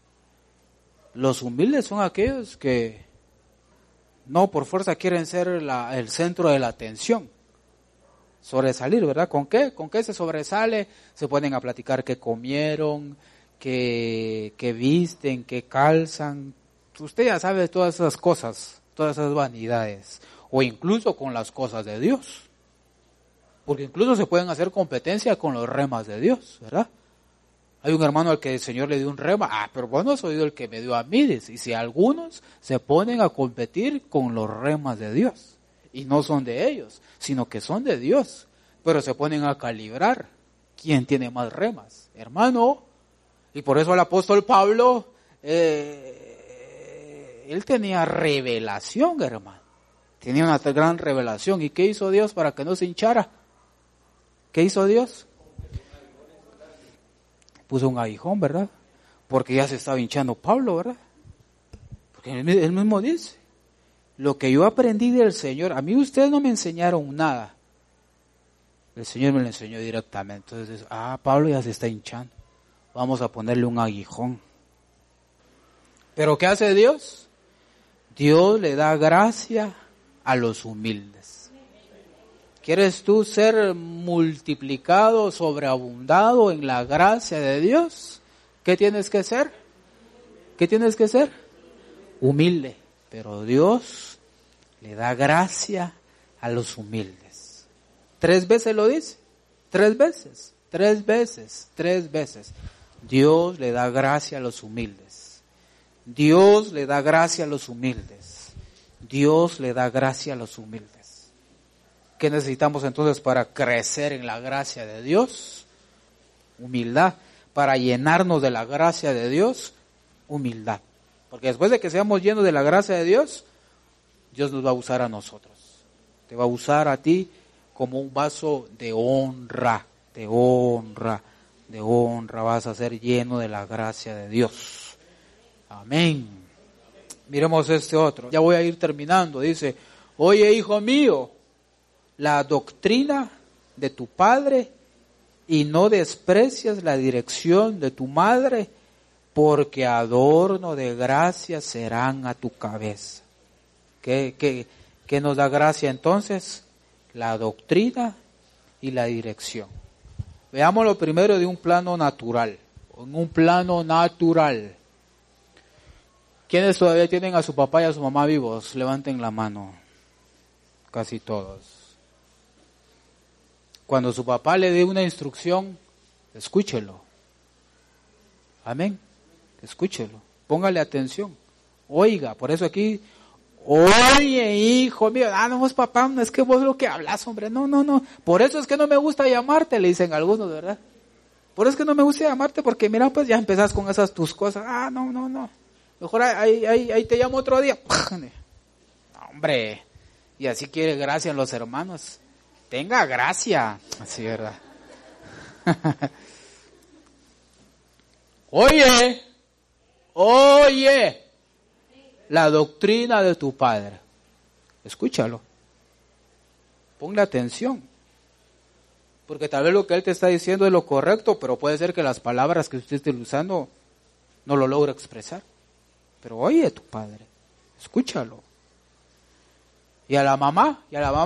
son aquellos que no por fuerza quieren ser el centro de la atención. Sobresalir, ¿verdad? ¿Con qué? ¿Con qué se sobresale? Se ponen a platicar qué comieron, qué visten, qué calzan. Usted ya sabe todas esas cosas, todas esas vanidades. O incluso con las cosas de Dios. Porque incluso se pueden hacer competencia con los remas de Dios, ¿verdad? Hay un hermano al que el Señor le dio un rema. Pero vos no has oído el que me dio a mí. Y si algunos se ponen a competir con los remas de Dios. Y no son de ellos, sino que son de Dios. Pero se ponen a calibrar. ¿Quién tiene más remas? Hermano. Y por eso el apóstol Pablo, él tenía revelación, hermano. Tenía una gran revelación. ¿Y qué hizo Dios para que no se hinchara? ¿Qué hizo Dios? Puso un aguijón, ¿verdad? Porque ya se estaba hinchando Pablo, ¿verdad? Porque él mismo dice, lo que yo aprendí del Señor, a mí ustedes no me enseñaron nada. El Señor me lo enseñó directamente. Entonces, Pablo ya se está hinchando. Vamos a ponerle un aguijón. ¿Pero qué hace Dios? Dios le da gracia a los humildes. ¿Quieres tú ser multiplicado, sobreabundado en la gracia de Dios? ¿Qué tienes que ser? ¿Qué tienes que ser? Humilde. Pero Dios le da gracia a los humildes. 3 veces lo dice. 3 veces. 3 veces. 3 veces. Dios le da gracia a los humildes. Dios le da gracia a los humildes. Dios le da gracia a los humildes. ¿Qué necesitamos entonces para crecer en la gracia de Dios? Humildad. Para llenarnos de la gracia de Dios, humildad. Porque después de que seamos llenos de la gracia de Dios, Dios nos va a usar a nosotros. Te va a usar a ti como un vaso de honra, de honra, de honra. Vas a ser lleno de la gracia de Dios. Amén. Miremos este otro. Ya voy a ir terminando. Dice, oye, hijo mío, la doctrina de tu padre y no desprecias la dirección de tu madre, porque adorno de gracia serán a tu cabeza. ¿Qué nos da gracia entonces? La doctrina y la dirección. Veámoslo primero de un plano natural. En un plano natural. ¿Quiénes todavía tienen a su papá y a su mamá vivos? Levanten la mano. Casi todos. Cuando su papá le dé una instrucción, escúchelo. Amén. Escúchelo. Póngale atención. Oiga, por eso aquí, oye, hijo mío, no es papá, no es que vos lo que hablas, hombre, no. Por eso es que no me gusta llamarte, le dicen algunos, ¿verdad? Por eso es que no me gusta llamarte, porque mira, pues ya empezás con esas tus cosas. No. Mejor ahí te llamo otro día. Hombre, y así quiere gracia en los hermanos. Tenga gracia. Así, ¿verdad? Oye, la doctrina de tu padre. Escúchalo. Ponle atención. Porque tal vez lo que él te está diciendo es lo correcto, pero puede ser que las palabras que usted esté usando no lo logra expresar. Pero oye tu padre, escúchalo. Y a la mamá,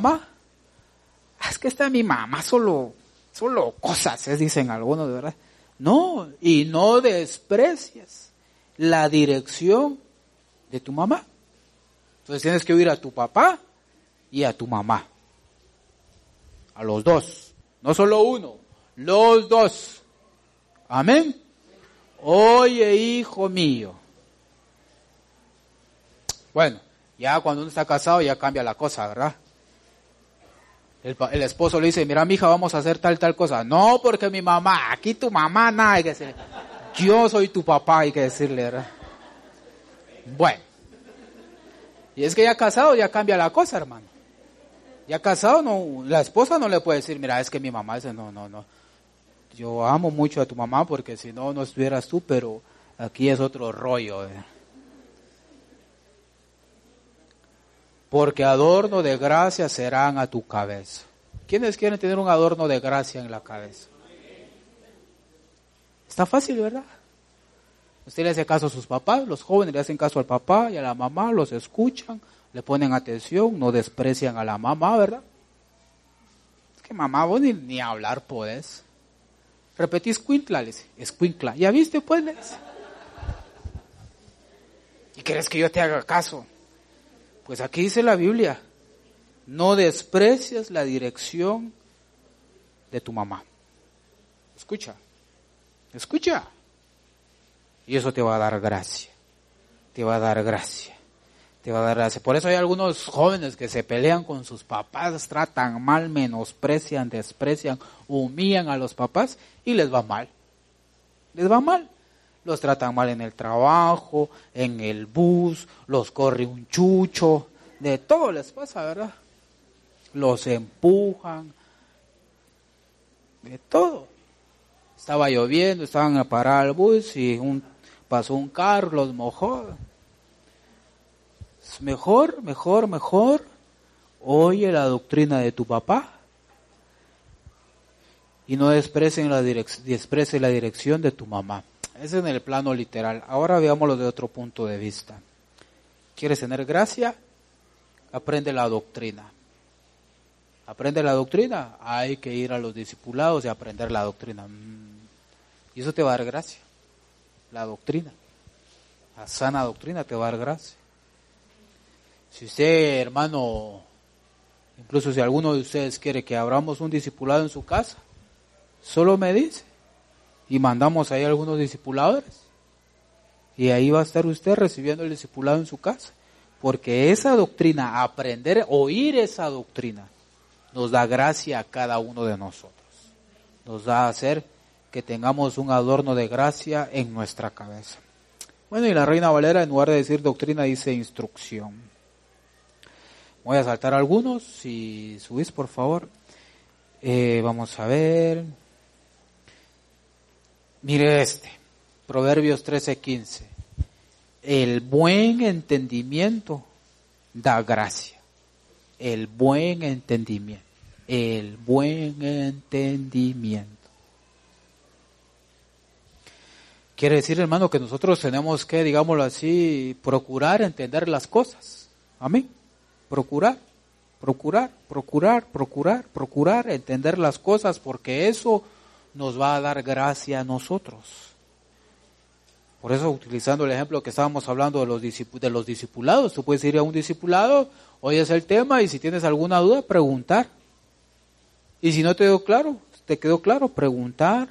es que está mi mamá, solo cosas, dicen algunos, de verdad. No, y no desprecies la dirección de tu mamá. Entonces tienes que oír a tu papá y a tu mamá. A los dos. No solo uno, los dos. Amén. Oye, hijo mío. Bueno, ya cuando uno está casado ya cambia la cosa, ¿verdad? El esposo le dice, mira, mija, vamos a hacer tal cosa. No, porque mi mamá, aquí tu mamá, nada, hay que decirle. Yo soy tu papá, hay que decirle, ¿verdad? Bueno. Y es que ya casado ya cambia la cosa, hermano. Ya casado, no, la esposa no le puede decir, mira, es que mi mamá dice, no. Yo amo mucho a tu mamá porque si no estuvieras tú, pero aquí es otro rollo. Porque adorno de gracia serán a tu cabeza. ¿Quiénes quieren tener un adorno de gracia en la cabeza? Está fácil, ¿verdad? Usted le hace caso a sus papás, los jóvenes le hacen caso al papá y a la mamá, los escuchan, le ponen atención, no desprecian a la mamá, ¿verdad? Es que mamá, vos ni hablar podés. Repetí escuincla, le dice, escuincla. ¿Ya viste, pues? Le dice. ¿Y querés que yo te haga caso? Pues aquí dice la Biblia, no desprecias la dirección de tu mamá. Escucha. Y eso te va a dar gracia. Por eso hay algunos jóvenes que se pelean con sus papás, tratan mal, menosprecian, desprecian, humillan a los papás y les va mal. Los tratan mal en el trabajo, en el bus, los corre un chucho, de todo les pasa, ¿verdad? Los empujan, de todo. Estaba lloviendo, estaban a parar el bus y pasó un carro, los mojó. Es mejor, oye la doctrina de tu papá y no desprecie la dirección de tu mamá. Es en el plano literal. Ahora veámoslo de otro punto de vista. ¿Quieres tener gracia? Aprende la doctrina. Hay que ir a los discipulados y aprender la doctrina. Y eso te va a dar gracia. La doctrina. La sana doctrina te va a dar gracia. Si usted, hermano, incluso si alguno de ustedes quiere que abramos un discipulado en su casa, solo me dice. Y mandamos ahí algunos discipuladores. Y ahí va a estar usted recibiendo el discipulado en su casa. Porque esa doctrina, oír esa doctrina, nos da gracia a cada uno de nosotros. Nos da a hacer que tengamos un adorno de gracia en nuestra cabeza. Bueno, y la Reina Valera, en lugar de decir doctrina, dice instrucción. Voy a saltar algunos, si subís, por favor. Vamos a ver. Mire Proverbios 13:15. El buen entendimiento da gracia. El buen entendimiento. Quiere decir, hermano, que nosotros tenemos que, digámoslo así, procurar entender las cosas. Amén. Procurar entender las cosas, porque eso nos va a dar gracia a nosotros. Por eso, utilizando el ejemplo que estábamos hablando de los discipulados, tú puedes ir a un discipulado, oyes el tema y si tienes alguna duda, preguntar. Y si no te quedó claro, preguntar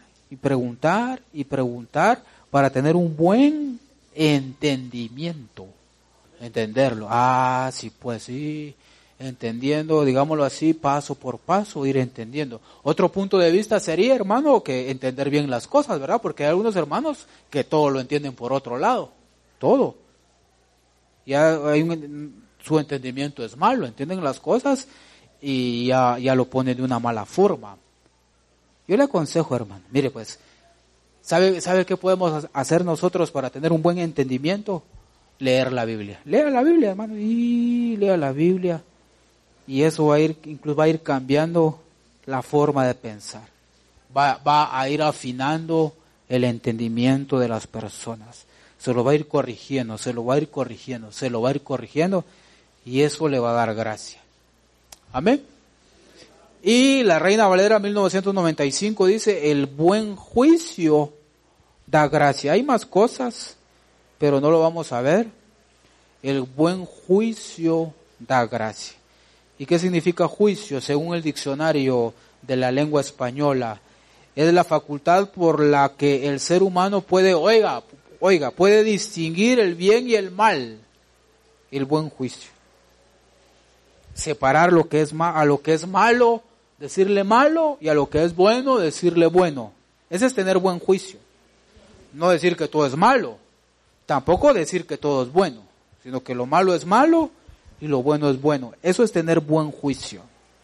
para tener un buen entendimiento. Entenderlo. Sí, pues sí. Entendiendo, digámoslo así, paso por paso, ir entendiendo. Otro punto de vista sería, hermano, que entender bien las cosas, ¿verdad? Porque hay algunos hermanos que todo lo entienden por otro lado. Todo. Ya su entendimiento es malo, entienden las cosas y ya lo ponen de una mala forma. Yo le aconsejo, hermano, mire pues, ¿sabe qué podemos hacer nosotros para tener un buen entendimiento? Leer la Biblia. Lea la Biblia, hermano, y lea la Biblia. Y eso incluso va a ir cambiando la forma de pensar. Va a ir afinando el entendimiento de las personas. Se lo va a ir corrigiendo, se lo va a ir corrigiendo, se lo va a ir corrigiendo, y eso le va a dar gracia. Amén. Y la Reina Valera 1995 dice, el buen juicio da gracia. Hay más cosas, pero no lo vamos a ver. El buen juicio da gracia. ¿Y qué significa juicio? Según el diccionario de la lengua española, es la facultad por la que el ser humano puede, puede distinguir el bien y el mal. El buen juicio. Separar lo que es a lo que es malo, decirle malo, y a lo que es bueno, decirle bueno. Ese es tener buen juicio. No decir que todo es malo, tampoco decir que todo es bueno, sino que lo malo es malo y lo bueno es bueno. Eso es tener buen juicio.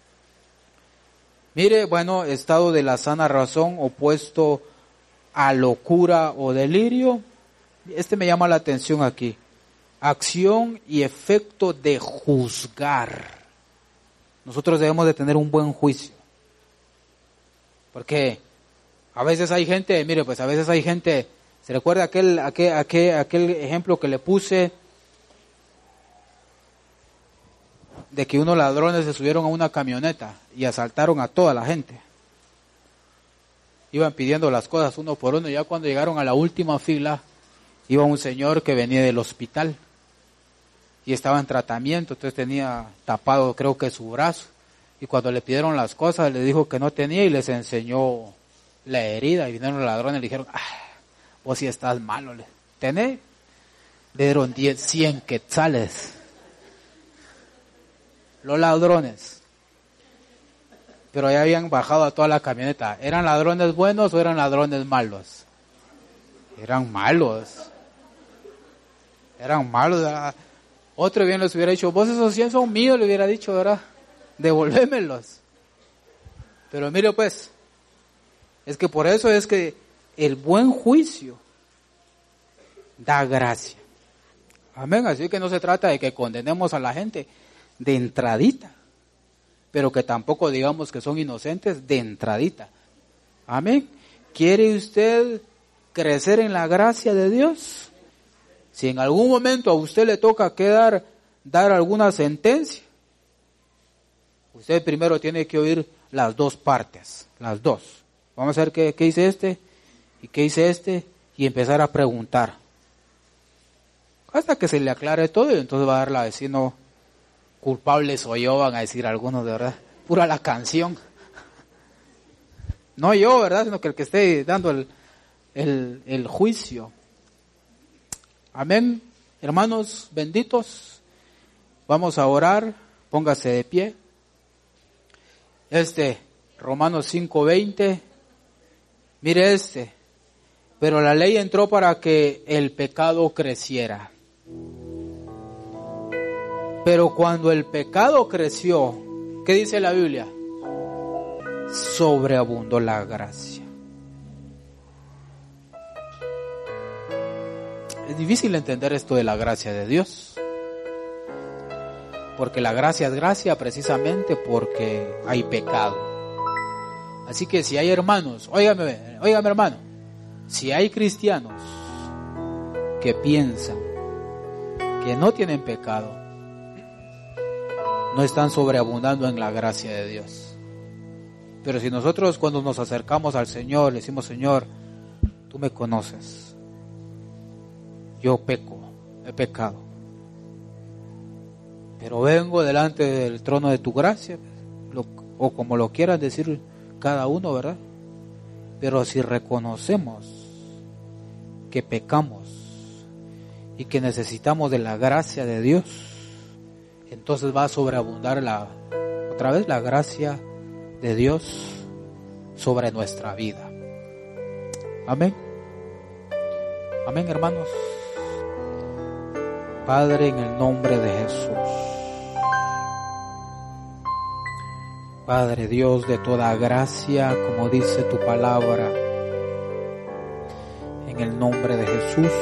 Mire, bueno, estado de la sana razón opuesto a locura o delirio. Este me llama la atención aquí. Acción y efecto de juzgar. Nosotros debemos de tener un buen juicio. Porque a veces hay gente, mire, pues a veces hay gente, ¿se recuerda aquel ejemplo que le puse? De que unos ladrones se subieron a una camioneta y asaltaron a toda la gente. Iban pidiendo las cosas uno por uno, y ya cuando llegaron a la última fila, iba un señor que venía del hospital y estaba en tratamiento, entonces tenía tapado creo que su brazo, y cuando le pidieron las cosas le dijo que no tenía y les enseñó la herida, y vinieron los ladrones y le dijeron, vos sí estás malo, ¿tenés? Le dieron 100 quetzales. Los ladrones. Pero ya habían bajado a toda la camioneta. ¿Eran ladrones buenos o eran ladrones malos? Eran malos. Eran malos. ¿Verdad? Otro bien les hubiera dicho, vos esos 100 son míos, le hubiera dicho, ¿verdad? Devolvémelos. Pero mire pues, es que por eso es que el buen juicio da gracia. Amén. Así que no se trata de que condenemos a la gente de entradita, pero que tampoco digamos que son inocentes de entradita. Amén. ¿Quiere usted crecer en la gracia de Dios? Si en algún momento a usted le toca dar alguna sentencia, usted primero tiene que oír las dos partes, las dos. Vamos a ver qué dice este y qué dice este, y empezar a preguntar hasta que se le aclare todo, y entonces va a dar la vecino. Culpable soy yo, van a decir algunos, de verdad. Pura la canción. No yo, ¿verdad? Sino que el que esté dando el juicio. Amén. Hermanos benditos, vamos a orar. Póngase de pie. Romanos 5:20. Mire pero la ley entró para que el pecado creciera. Pero cuando el pecado creció, ¿qué dice la Biblia? Sobreabundó la gracia. Es difícil entender esto de la gracia de Dios. Porque la gracia es gracia precisamente porque hay pecado. Así que si hay hermanos, óigame hermano, si hay cristianos que piensan que no tienen pecado, no están sobreabundando en la gracia de Dios. Pero si nosotros cuando nos acercamos al Señor, le decimos, Señor, tú me conoces, yo he pecado, pero vengo delante del trono de tu gracia, o como lo quieran decir cada uno, ¿verdad? Pero si reconocemos que pecamos y que necesitamos de la gracia de Dios, entonces va a sobreabundar otra vez la gracia de Dios sobre nuestra vida. Amén. Amén, hermanos. Padre, en el nombre de Jesús. Padre Dios de toda gracia, como dice tu palabra, en el nombre de Jesús,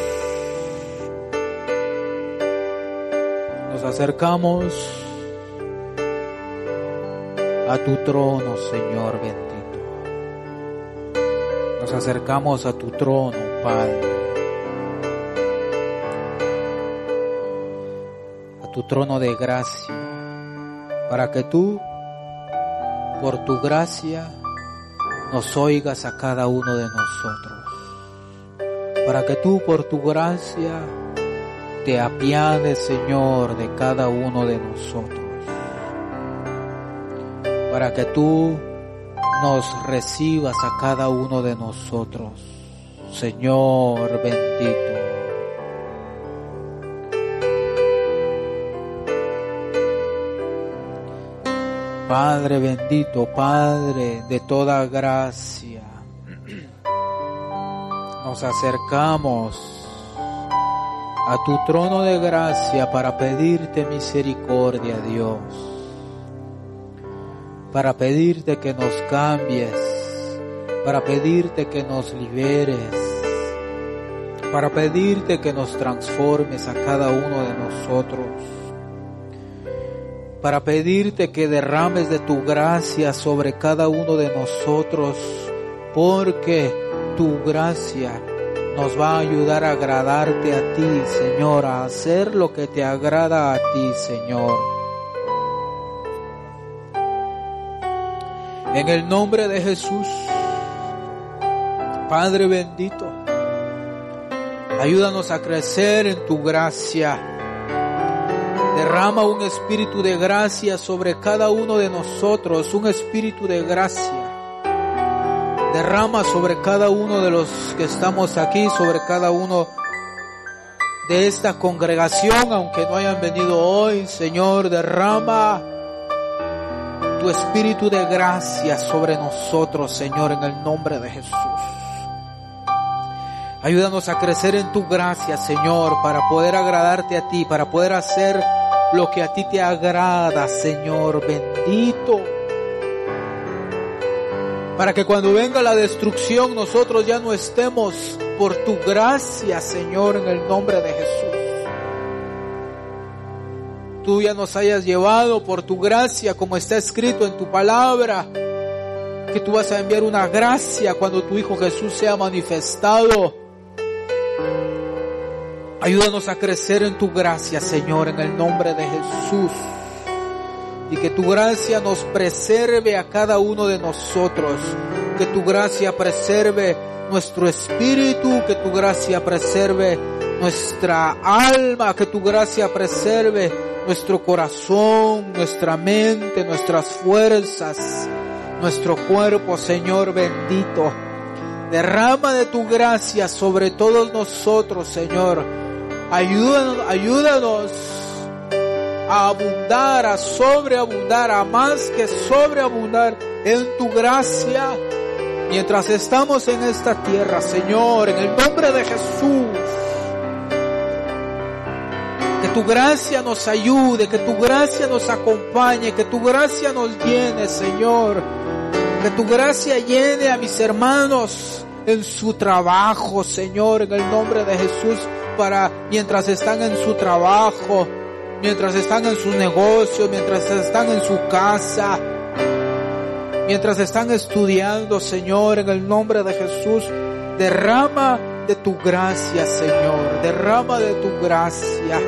nos acercamos a tu trono, Señor bendito. Nos acercamos a tu trono, Padre. A tu trono de gracia, para que tú, por tu gracia, nos oigas a cada uno de nosotros. Para que tú, por tu gracia, te apiades, Señor, de cada uno de nosotros. Para que tú nos recibas a cada uno de nosotros, Señor bendito. Padre bendito, Padre de toda gracia, nos acercamos a tu trono de gracia para pedirte misericordia, Dios. Para pedirte que nos cambies, para pedirte que nos liberes, para pedirte que nos transformes a cada uno de nosotros, para pedirte que derrames de tu gracia sobre cada uno de nosotros, porque tu gracia nos va a ayudar a agradarte a ti, Señor, a hacer lo que te agrada a ti, Señor. En el nombre de Jesús, Padre bendito, ayúdanos a crecer en tu gracia. Derrama un espíritu de gracia sobre cada uno de nosotros, un espíritu de gracia. Derrama sobre cada uno de los que estamos aquí, sobre cada uno de esta congregación, aunque no hayan venido hoy, Señor, derrama tu espíritu de gracia sobre nosotros, Señor, en el nombre de Jesús. Ayúdanos a crecer en tu gracia, Señor, para poder agradarte a ti, para poder hacer lo que a ti te agrada, Señor bendito. Para que cuando venga la destrucción nosotros ya no estemos, por tu gracia, Señor, en el nombre de Jesús. Tú ya nos hayas llevado por tu gracia, como está escrito en tu palabra, que tú vas a enviar una gracia cuando tu Hijo Jesús sea manifestado. Ayúdanos a crecer en tu gracia, Señor, en el nombre de Jesús. Y que tu gracia nos preserve a cada uno de nosotros. Que tu gracia preserve nuestro espíritu, que tu gracia preserve nuestra alma, que tu gracia preserve nuestro corazón, nuestra mente, nuestras fuerzas, nuestro cuerpo, Señor bendito. Derrama de tu gracia sobre todos nosotros, Señor. Ayúdanos a abundar, a sobreabundar, a más que sobreabundar en tu gracia mientras estamos en esta tierra, Señor, en el nombre de Jesús. Que tu gracia nos ayude, que tu gracia nos acompañe, que tu gracia nos llene, Señor. Que tu gracia llene a mis hermanos en su trabajo, Señor, en el nombre de Jesús, para mientras están en su trabajo, mientras están en sus negocios, mientras están en su casa, mientras están estudiando, Señor, en el nombre de Jesús. Derrama de tu gracia, Señor, derrama de tu gracia.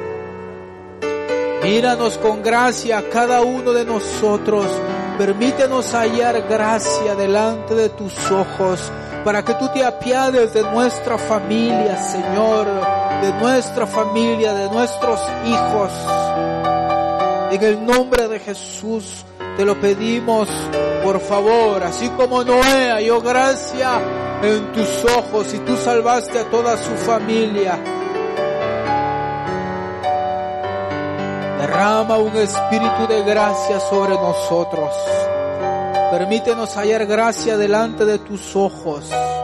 Míranos con gracia a cada uno de nosotros. Permítenos hallar gracia delante de tus ojos, para que tú te apiades de nuestra familia, Señor, de nuestra familia, de nuestros hijos. En el nombre de Jesús te lo pedimos, por favor. Así como Noé halló gracia en tus ojos y tú salvaste a toda su familia, derrama un espíritu de gracia sobre nosotros. Permítenos hallar gracia delante de tus ojos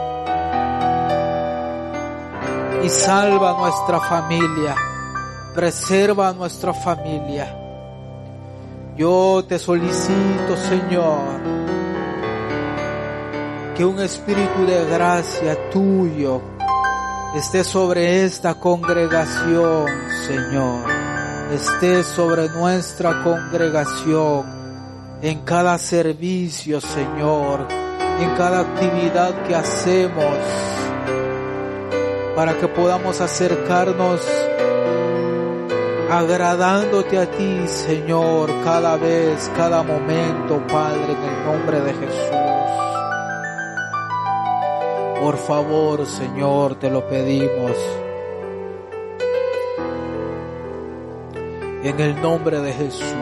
y salva a nuestra familia, preserva a nuestra familia. Yo te solicito, Señor, que un espíritu de gracia tuyo esté sobre esta congregación, Señor. Esté sobre nuestra congregación en cada servicio, Señor, en cada actividad que hacemos, para que podamos acercarnos agradándote a ti, Señor, cada vez, cada momento, Padre, en el nombre de Jesús. Por favor, Señor, te lo pedimos. En el nombre de Jesús.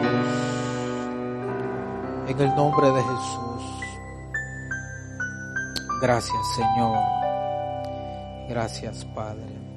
En el nombre de Jesús. Gracias, Señor. Gracias, Padre.